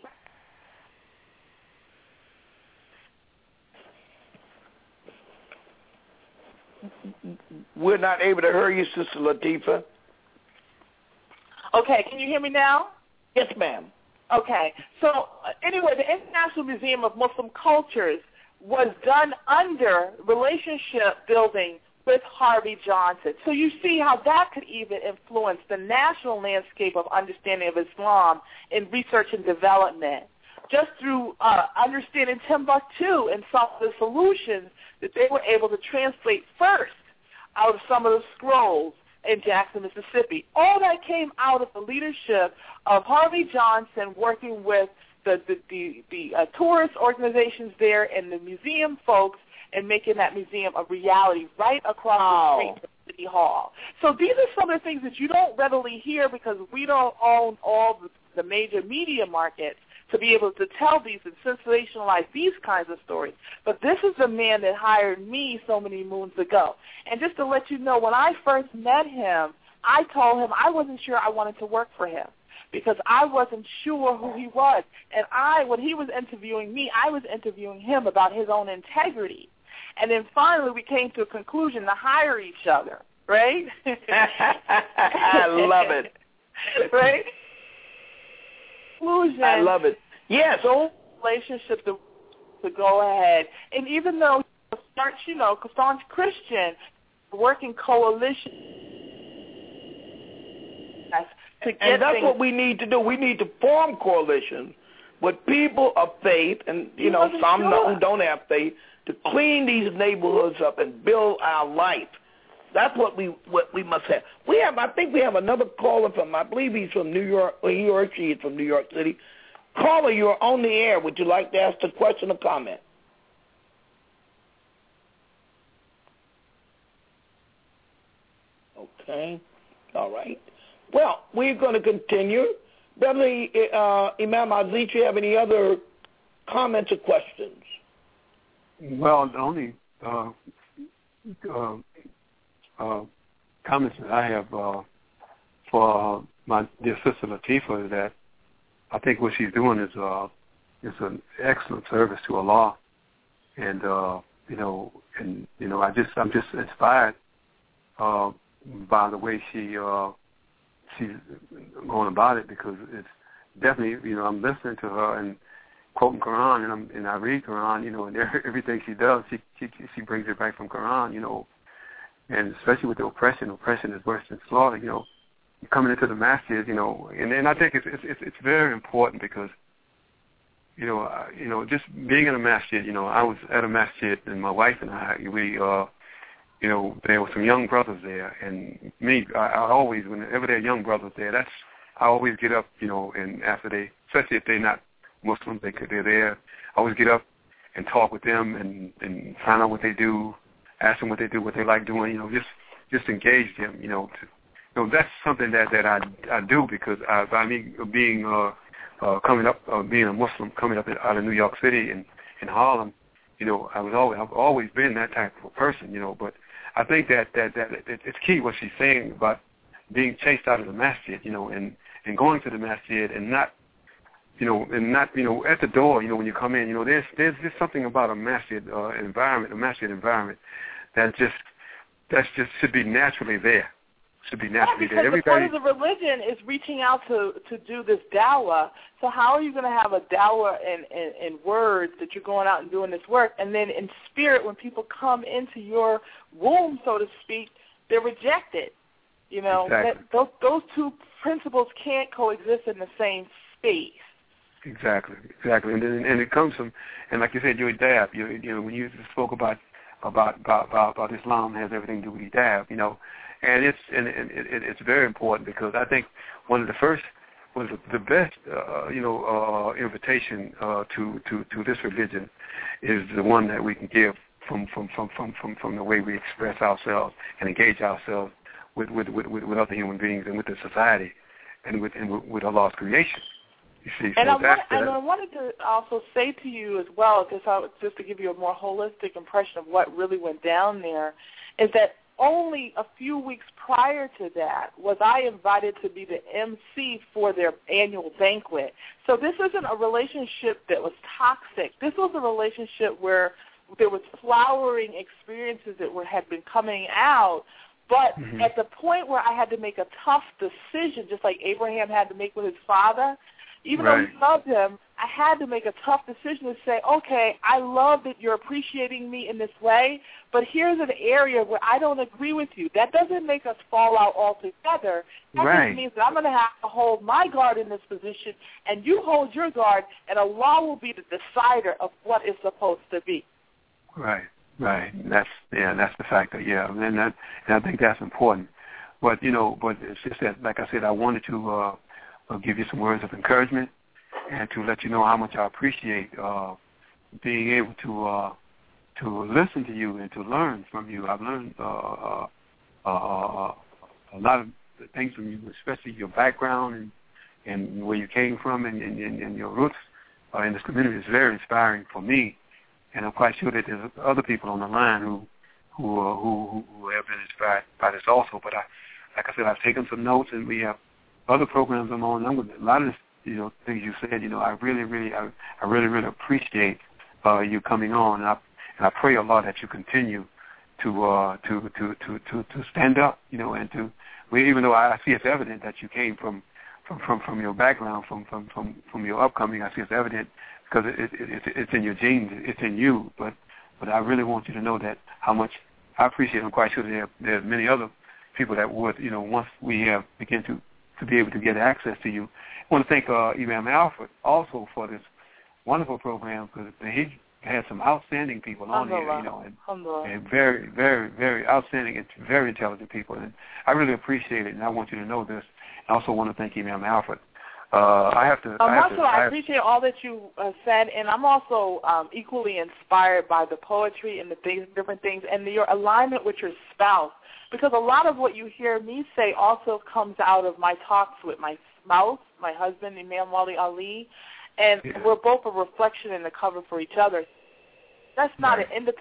We're not able to hear you, Sister Latifah. Okay, can you hear me now? Yes, ma'am. Okay, so uh, anyway, the International Museum of Muslim Cultures was done under relationship building with Harvey Johnson. So you see how that could even influence the national landscape of understanding of Islam in research and development, just through uh, understanding Timbuktu and some of the solutions that they were able to translate first out of some of the scrolls in Jackson, Mississippi. All that came out of the leadership of Harvey Johnson working with the the, the, the uh, tourist organizations there and the museum folks and making that museum a reality right across wow. the street from City Hall. So these are some of the things that you don't readily hear because we don't own all the, the major media markets to be able to tell these and sensationalize these kinds of stories. But this is the man that hired me so many moons ago. And just to let you know, when I first met him, I told him I wasn't sure I wanted to work for him because I wasn't sure who he was. And I, when he was interviewing me, I was interviewing him about his own integrity. And then finally we came to a conclusion to hire each other, right? I love it. Right? Conclusion. I love it. Yes. So relationship to, to go ahead. And even though he starts, you know, staunch Christian, working coalition to get and that's things. what we need to do. We need to form coalitions with people of faith, and you know, some sure. who don't have faith, to clean these neighborhoods up and build our life. That's what we what we must have. We have, I think, we have another caller from. I believe he's from New York. Or he or she is from New York City. Caller, you're on the air. Would you like to ask a question or comment? Okay. All right. Well, we're going to continue. Beverly, uh, Imam Aziz, you have any other comments or questions? Well, the only uh, uh, uh, comments that I have uh, for uh, my dear sister Latifah is that I think what she's doing is uh, is an excellent service to Allah, and uh, you know, and you know, I just I'm just inspired uh, by the way she uh, she's going about it, because it's definitely, you know, I'm listening to her and quoting Quran, and I'm and I read Quran, you know, and everything she does, she she she brings it back from Quran, you know, and especially with the oppression, oppression is worse than slaughter, you know. Coming into the masjid, you know, and, and I think it's, it's it's very important because, you know, uh, you know, just being in a masjid, you know, I was at a masjid and my wife and I, we, uh, you know, there were some young brothers there, and me, I, I always, whenever there are young brothers there, that's, I always get up, you know, and after they, especially if they're not Muslims, they could, they're there, I always get up and talk with them and, and find out what they do, ask them what they do, what they like doing, you know, just just engage them, you know, to, you know, that's something that, that I, I do because I, I mean, being uh, uh, coming up, uh, being a Muslim, coming up out of New York City and in Harlem, you know, I was always, I've always been that type of a person, you know. But I think that that that it, it's key what she's saying about being chased out of the masjid, you know, and, and going to the masjid and not, you know, and not, you know, at the door, you know, when you come in, you know, there's there's just something about a masjid uh, environment, a masjid environment that just that just should be naturally there. Should be naturally yeah, there. Because the point of the religion is reaching out to, to do this dawah. So how are you going to have a dawah in, in, in words that you're going out and doing this work, and then in spirit, when people come into your womb, so to speak, they're rejected? You know, exactly. that, those, those two principles can't coexist in the same space. Exactly, exactly, and then, and it comes from, and like you said, your dab. You, you know, when you spoke about about about about, about Islam has everything to do with dab. You know. And it's and it, it, it's very important because I think one of the first, one of the best, uh, you know, uh, invitation uh, to, to, to this religion is the one that we can give from from, from, from, from, from the way we express ourselves and engage ourselves with with, with, with other human beings and with the society and with and with, with Allah's creation. You see, and, so I that's, want, and I wanted to also say to you as well, just, just to give you a more holistic impression of what really went down there, is that only a few weeks prior to that was I invited to be the M C for their annual banquet. So this isn't a relationship that was toxic. This was a relationship where there was flowering experiences that were had been coming out. But mm-hmm. at the point where I had to make a tough decision, just like Abraham had to make with his father, even right. though he loved him, I had to make a tough decision to say, okay, I love that you're appreciating me in this way, but here's an area where I don't agree with you. That doesn't make us fall out altogether. That right. just means that I'm going to have to hold my guard in this position, and you hold your guard, and Allah will be the decider of what is supposed to be. Right, right. That's yeah, that's the factor. Yeah, and that, and I think that's important. But you know, but it's just that, like I said, I wanted to uh, give you some words of encouragement and to let you know how much I appreciate uh, being able to uh, to listen to you and to learn from you. I've learned uh, uh, uh, a lot of things from you, especially your background and, and where you came from and, and, and your roots uh, in this community is very inspiring for me. And I'm quite sure that there's other people on the line who who uh, who, who have been inspired by this also. But I, like I said, I've taken some notes, and we have other programs I'm on. I'm with a lot of this, you know, things you said. You know, I really, really, I, I really, really appreciate uh, you coming on, and I and I pray a lot that you continue to uh, to, to to to to stand up, you know, and to well, even though I see it's evident that you came from from from, from your background, from, from from from your upcoming. I see it's evident. Because it, it, it, it's in your genes, it's in you. But but I really want you to know that how much I appreciate it. I'm quite sure there, there are many other people that would, you know, once we have begin to, to be able to get access to you. I want to thank uh, Imam Alfred also for this wonderful program because he had some outstanding people on here, you know, and, and very, very, very outstanding and very intelligent people. And I really appreciate it, and I want you to know this. I also want to thank Imam Alfred. Uh, I have to. Um, I, have also, to, I, I appreciate all that you uh, said, and I'm also um, equally inspired by the poetry and the things, different things, and your alignment with your spouse. Because a lot of what you hear me say also comes out of my talks with my spouse, my husband, Imam Wali Ali, and yeah. we're both a reflection and a cover for each other. That's not right. an independent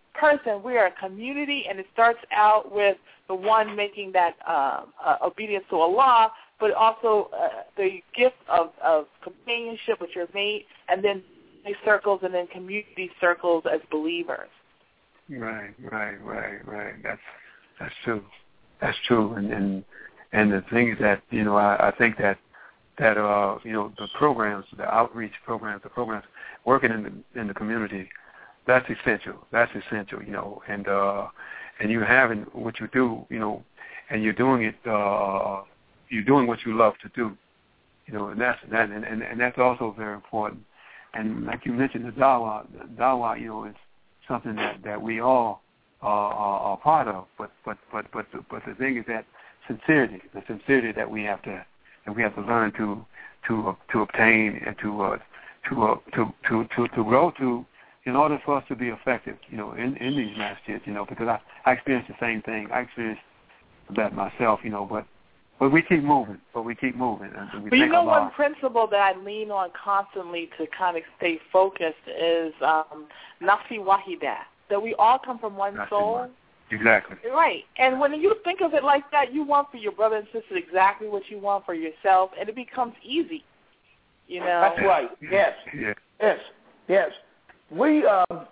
person. We are a community, and it starts out with the one making that uh, uh, obedience to Allah, but also uh, the gift of, of companionship with your mate, and then circles, and then community circles as believers. Right, right, right, right. That's that's true. That's true. And and, and the thing is that, you know, I, I think that that uh, you know, the programs, the outreach programs, the programs working in the in the community, that's essential. That's essential, you know. And uh, and you having what you do, you know, and you're doing it. Uh, you're doing what you love to do, you know. And that's that, and, and, and that's also very important. And like you mentioned, the dawah, the dawah, you know, is something that, that we all uh, are, are part of. But but but but the, but the thing is that sincerity, the sincerity that we have to that we have to learn to to uh, to obtain and to uh, to, uh, to to to to grow to, in order for us to be effective, you know, in, in these masjids, you know, because I, I experienced the same thing. I experienced that myself, you know, but but we keep moving. But we keep moving. And we but you know, one our, principle that I lean on constantly to kind of stay focused is um, nafsi wahida, that we all come from one soul. Exactly. Right. And when you think of it like that, you want for your brother and sister exactly what you want for yourself, and it becomes easy. You know. That's right. Yes. Yeah. Yes. Yes. We um,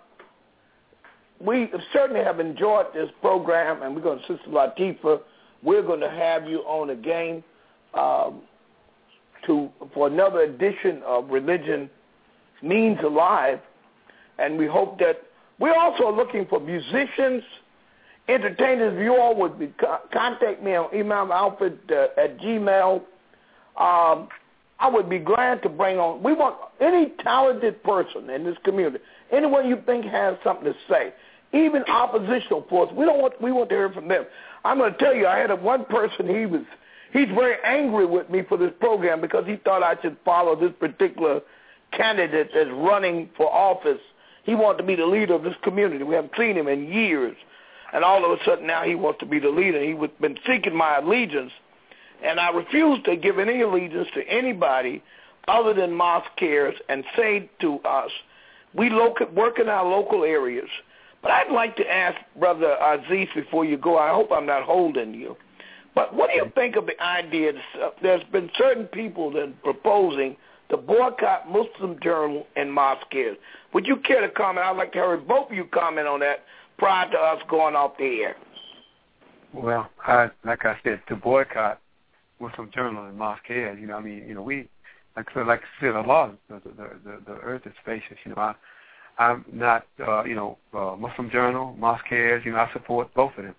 we certainly have enjoyed this program, and we're going to, Sister Latifah, we're going to have you on again um, to for another edition of Religion Means Alive, and we hope that we're also looking for musicians, entertainers. If you all would be, contact me on Imam Alfred uh, at Gmail. Um, I would be glad to bring on. We want any talented person in this community, anyone you think has something to say, even oppositional force. We don't want. We want to hear from them. I'm going to tell you, I had a one person. He was. He's very angry with me for this program because he thought I should follow this particular candidate that's running for office. He wanted to be the leader of this community. We haven't seen him in years, and all of a sudden now he wants to be the leader. He's been seeking my allegiance. And I refuse to give any allegiance to anybody other than mosque cares and say to us, we local, work in our local areas. But I'd like to ask Brother Aziz before you go, I hope I'm not holding you, but what do you think of the idea that there's been certain people that are proposing to boycott Muslim Journal and mosque cares? Would you care to comment? I'd like to hear both of you comment on that prior to us going off the air. Well, I, like I said, to boycott Muslim Journal and mosque cares, you know, I mean, you know, we, like, so, like I said, Allah, the, the, the, the earth is spacious, you know, I, I'm not, uh, you know, uh, Muslim Journal, mosque cares, you know, I support both of them.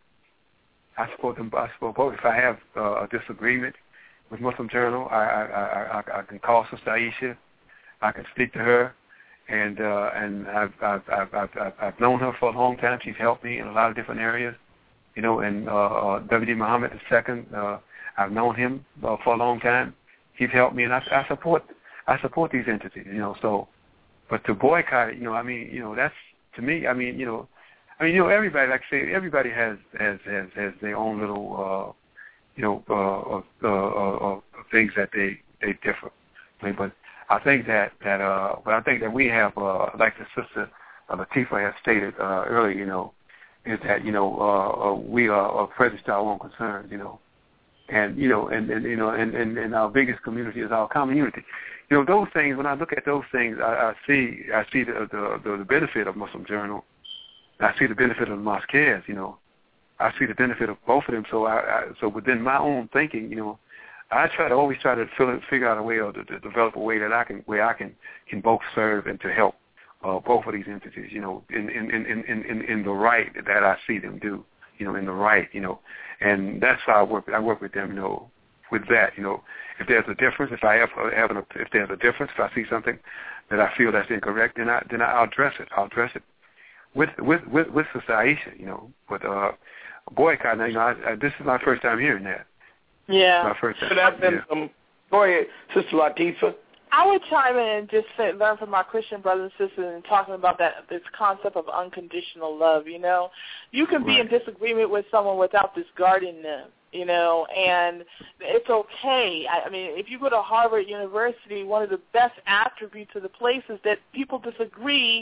I support them, I support both. If I have uh, a disagreement with Muslim Journal, I, I, I, I, I can call Sister Aisha, I can speak to her, and uh, and I've, I've, I've, I've, I've known her for a long time. She's helped me in a lot of different areas, you know, and uh, uh, W D Muhammad the second, uh, I've known him uh, for a long time. He's helped me, and I, I support I support these entities, you know. So, but to boycott it, you know, I mean, you know, that's to me. I mean, you know, I mean, you know, everybody, like I say, everybody has has has, has their own little, uh, you know, uh, uh, uh, uh, things that they they differ. But I think that that uh, but I think that we have, uh, like the sister uh, Latifah has stated uh, earlier, you know, is that you know uh, uh, we are prejudiced to our own concerns, you know. And you know, and, and you know, and, and, and our biggest community is our community. You know, those things. When I look at those things, I, I see, I see the, the the benefit of Muslim Journal. I see the benefit of the mosque cares. You know, I see the benefit of both of them. So, I, I so within my own thinking, you know, I try to always try to fill it, figure out a way or to, to develop a way that I can, where I can, can both serve and to help uh, both of these entities. You know, in in, in, in, in in the right that I see them do. You know, in the right. You know. And that's how I work. I work with them, you know, with that. You know, if there's a difference, if I have, have an, if there's a difference, if I see something that I feel that's incorrect, then I then I'll address it. I'll address it with with with, with Sister Aisha, you know. But uh, boycott, you know, I, I, this is my first time hearing that. Yeah. My first time. So that's been yeah. some. Go ahead, Sister Latifah. I would chime in and just say, learn from my Christian brothers and sisters and talking about that this concept of unconditional love. You know, you can be right. in disagreement with someone without discarding them. You know, and it's okay. I, I mean, if you go to Harvard University, one of the best attributes of the place is that people disagree,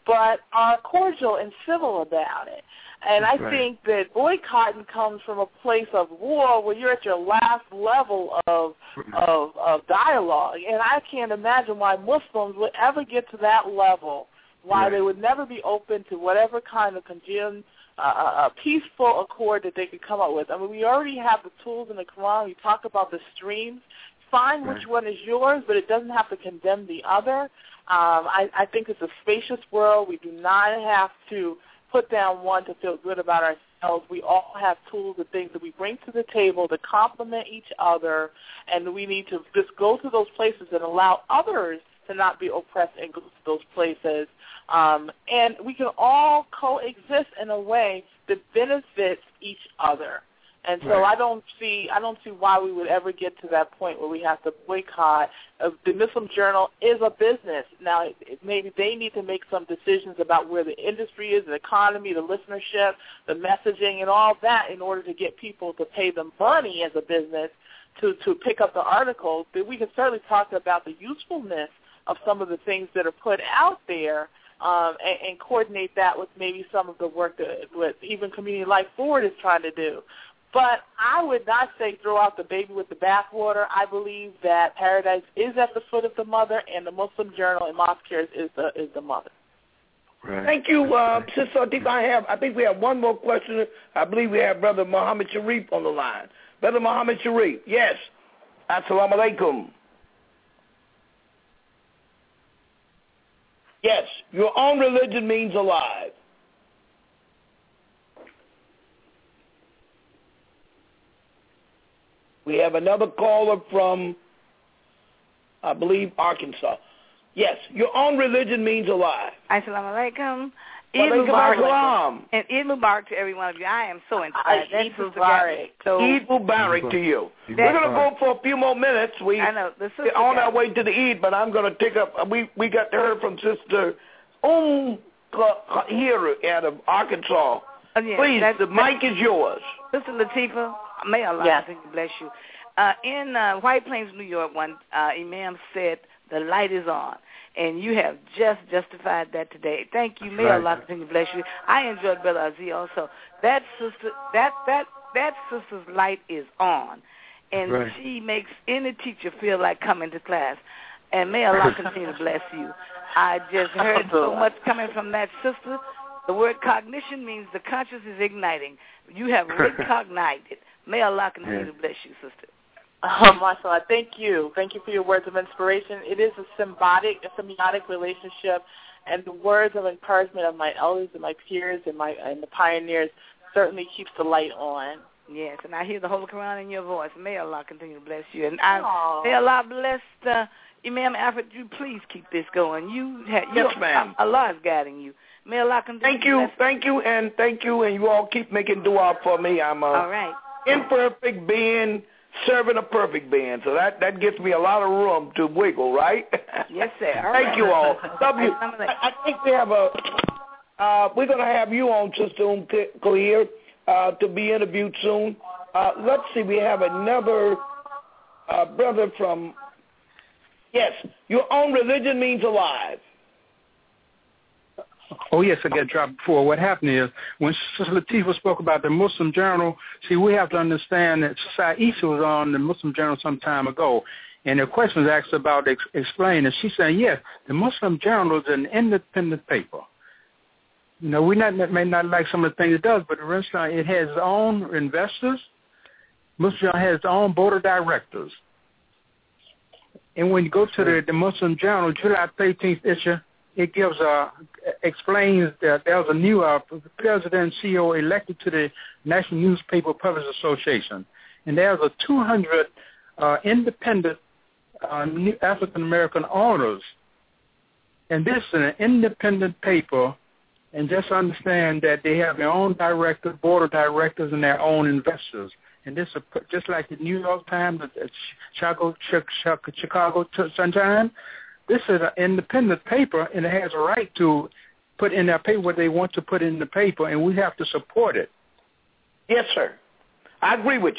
but are cordial and civil about it. And That's I right. think that boycotting comes from a place of war where you're at your last level of, of of dialogue. And I can't imagine why Muslims would ever get to that level, why Right. they would never be open to whatever kind of congealed, uh, a peaceful accord that they could come up with. I mean, we already have the tools in the Quran. We talk about the streams. Find which Right. one is yours, but it doesn't have to condemn the other. Um, I, I think it's a spacious world. We do not have to put down one to feel good about ourselves. We all have tools and things that we bring to the table to complement each other, and we need to just go to those places and allow others to not be oppressed and go to those places. Um, and we can all coexist in a way that benefits each other. And so Right. I don't see I don't see why we would ever get to that point where we have to boycott. Uh, the Muslim Journal is a business. Now, it, it, maybe they need to make some decisions about where the industry is, the economy, the listenership, the messaging, and all that in order to get people to pay them money as a business to, to pick up the articles. But we can certainly talk about the usefulness of some of the things that are put out there um, and, and coordinate that with maybe some of the work that, that even Community Life Forward is trying to do. But I would not say throw out the baby with the bathwater. I believe that Paradise is at the foot of the mother, and the Muslim Journal and Mosque Cares is the is the mother. Right. Thank you, uh, Sister Latifah. I have, I think we have one more question. I believe we have Brother Muhammad Sharif on the line. Brother Muhammad Sharif, yes. Assalamu alaikum. Yes, your own religion means alive. We have another caller from, I believe, Arkansas. Yes, your own religion means alive. Assalamu alaikum. Eid Mubarak. And Eid Mubarak to every one of you. I am so inspired. Eid That sister Mubarak. got me so Eid Mubarak to you. Eid We're going to Mubarak. go for a few more minutes. We, I know. The sister we're on got our me. way to the Eid, but I'm going to take up, we, we got to hear from Sister Um here out of Arkansas. Oh, yeah, Please, that's- the mic is yours. Sister Latifah, may Allah Yes. continue to bless you. Uh, in uh, White Plains, New York, one uh, imam said, the light is on. And you have just justified that today. Thank you. May Right. Allah continue to bless you. I enjoyed Brother Aziz also. That sister, that that that sister's light is on, and Right. she makes any teacher feel like coming to class. And may Allah continue to bless you. I just heard so much coming from that sister. The word cognition means the conscious is igniting. You have recognited. May Allah continue Yeah. to bless you, sister. Oh, mashallah. Thank you. Thank you for your words of inspiration. It is a symbiotic, a symbiotic relationship, and the words of encouragement of my elders and my peers and my and the pioneers certainly keeps the light on. Yes, and I hear the Holy Quran in your voice. May Allah continue to bless you. And I, Aww. may Allah bless uh, Imam Alfred. You please keep this going. You, ha- you Yes, ma'am. Allah is guiding you. May Allah continue Thank to you, bless thank you, and thank you, and you all keep making dua for me. I'm a All right. imperfect being serving a perfect being, so that, that gives me a lot of room to wiggle, right? Yes, sir. All Thank right. you all. Love you. Assalamu alaikum. I, I think we have a, uh, we're going to have you on, Sister Um Clear, uh, to be interviewed soon. Uh, let's see, we have another uh, brother from, yes, your own religion means alive. Oh, yes, I got dropped before. What happened is, when Sister Latifah spoke about the Muslim Journal, see, we have to understand that Sai Issa was on the Muslim Journal some time ago, and the question was asked about ex- explaining it. She said, yes, the Muslim Journal is an independent paper. You know, we not, may not like some of the things it does, but the restaurant, it has its own investors. Muslim Journal has its own board of directors. And when you go to the, the Muslim Journal, July thirteenth issue, it gives uh, explains that there was a new uh, president and C E O elected to the National Newspaper Publishers Association, and there's a two hundred uh, independent uh, African American owners, and this is an independent paper. And just understand that they have their own directors, board of directors, and their own investors. And this is just like the New York Times, the Chicago, Chicago Sun-Times. This is an independent paper, and it has a right to put in their paper what they want to put in the paper, and we have to support it. Yes, sir. I agree with you, one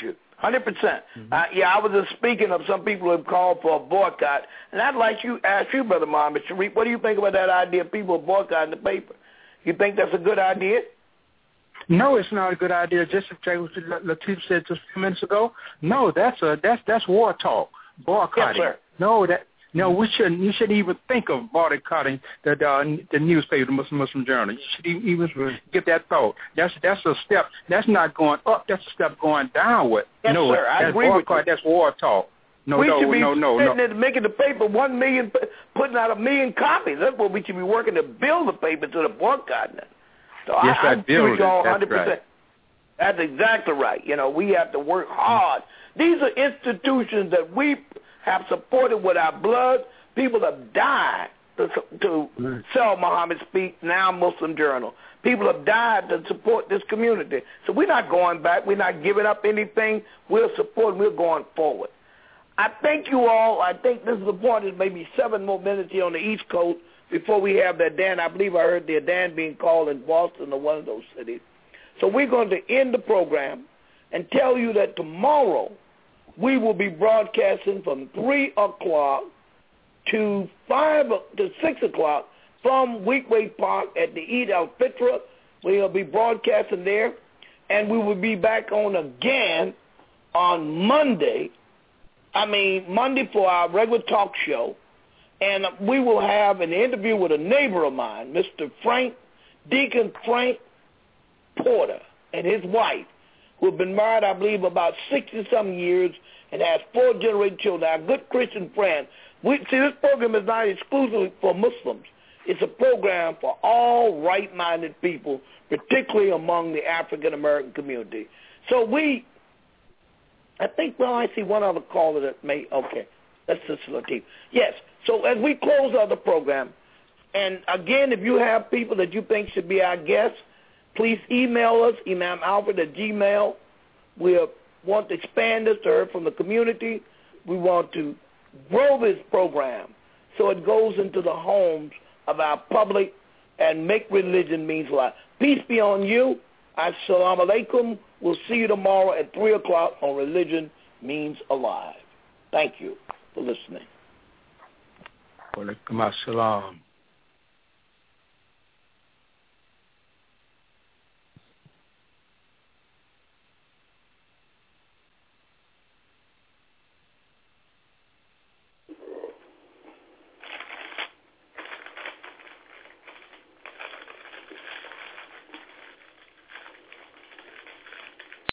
hundred percent. Uh, yeah, I was just speaking of some people who have called for a boycott, and I'd like you ask you, Brother Muhammad Sharif, what do you think about that idea of people boycotting the paper? You think that's a good idea? No, it's not a good idea. Just as Latif said just a few minutes ago, no, that's a that's that's war talk, boycotting. Yes, sir. No, that no, we shouldn't. You shouldn't even think of boycotting the uh, the newspaper, the Muslim Muslim Journal. You should even give that thought. That's that's a step. That's not going up. That's a step going downward. Yes, no, sir. I that's agree boycott, with you. That's war talk. No, we no, should be no, no, sitting no. there making the paper one million, putting out a million copies. That's what we should be working to build the paper to the boycotting it. So yes, I, I agree with you all one one hundred hundred percent. Right. That's exactly right. You know, we have to work hard. These are institutions that we have supported with our blood. People have died to, to right. sell Muhammad Speak, now Muslim Journal. People have died to support this community. So we're not going back. We're not giving up anything. We're supporting. We're going forward. I thank you all. I think this is the point. There's maybe seven more minutes here on the East Coast before we have that Dan. I believe I heard the Dan being called in Boston or one of those cities. So we're going to end the program and tell you that tomorrow we will be broadcasting from three o'clock to five to six o'clock from Weekway Park at the Eid al-Fitr. We'll be broadcasting there, and we will be back on again on Monday. I mean Monday for our regular talk show, and we will have an interview with a neighbor of mine, Mister Frank Deacon Frank Porter, and his wife, who have been married, I believe, about sixty-some years and has four generating children. Our good Christian friend. We, see, this program is not exclusively for Muslims. It's a program for all right-minded people, particularly among the African-American community. So we, I think, well, I see one other caller that may, okay, that's Sister Latif. Yes, so as we close out the program, and again, if you have people that you think should be our guests, please email us, Imam Alfred at Gmail. We want to expand this to hear from the community. We want to grow this program so it goes into the homes of our public and make religion means a lot. Peace be on you. Assalamu alaikum. We'll see you tomorrow at three o'clock on Religion Means Alive. Thank you for listening. Wa alaikum assalam.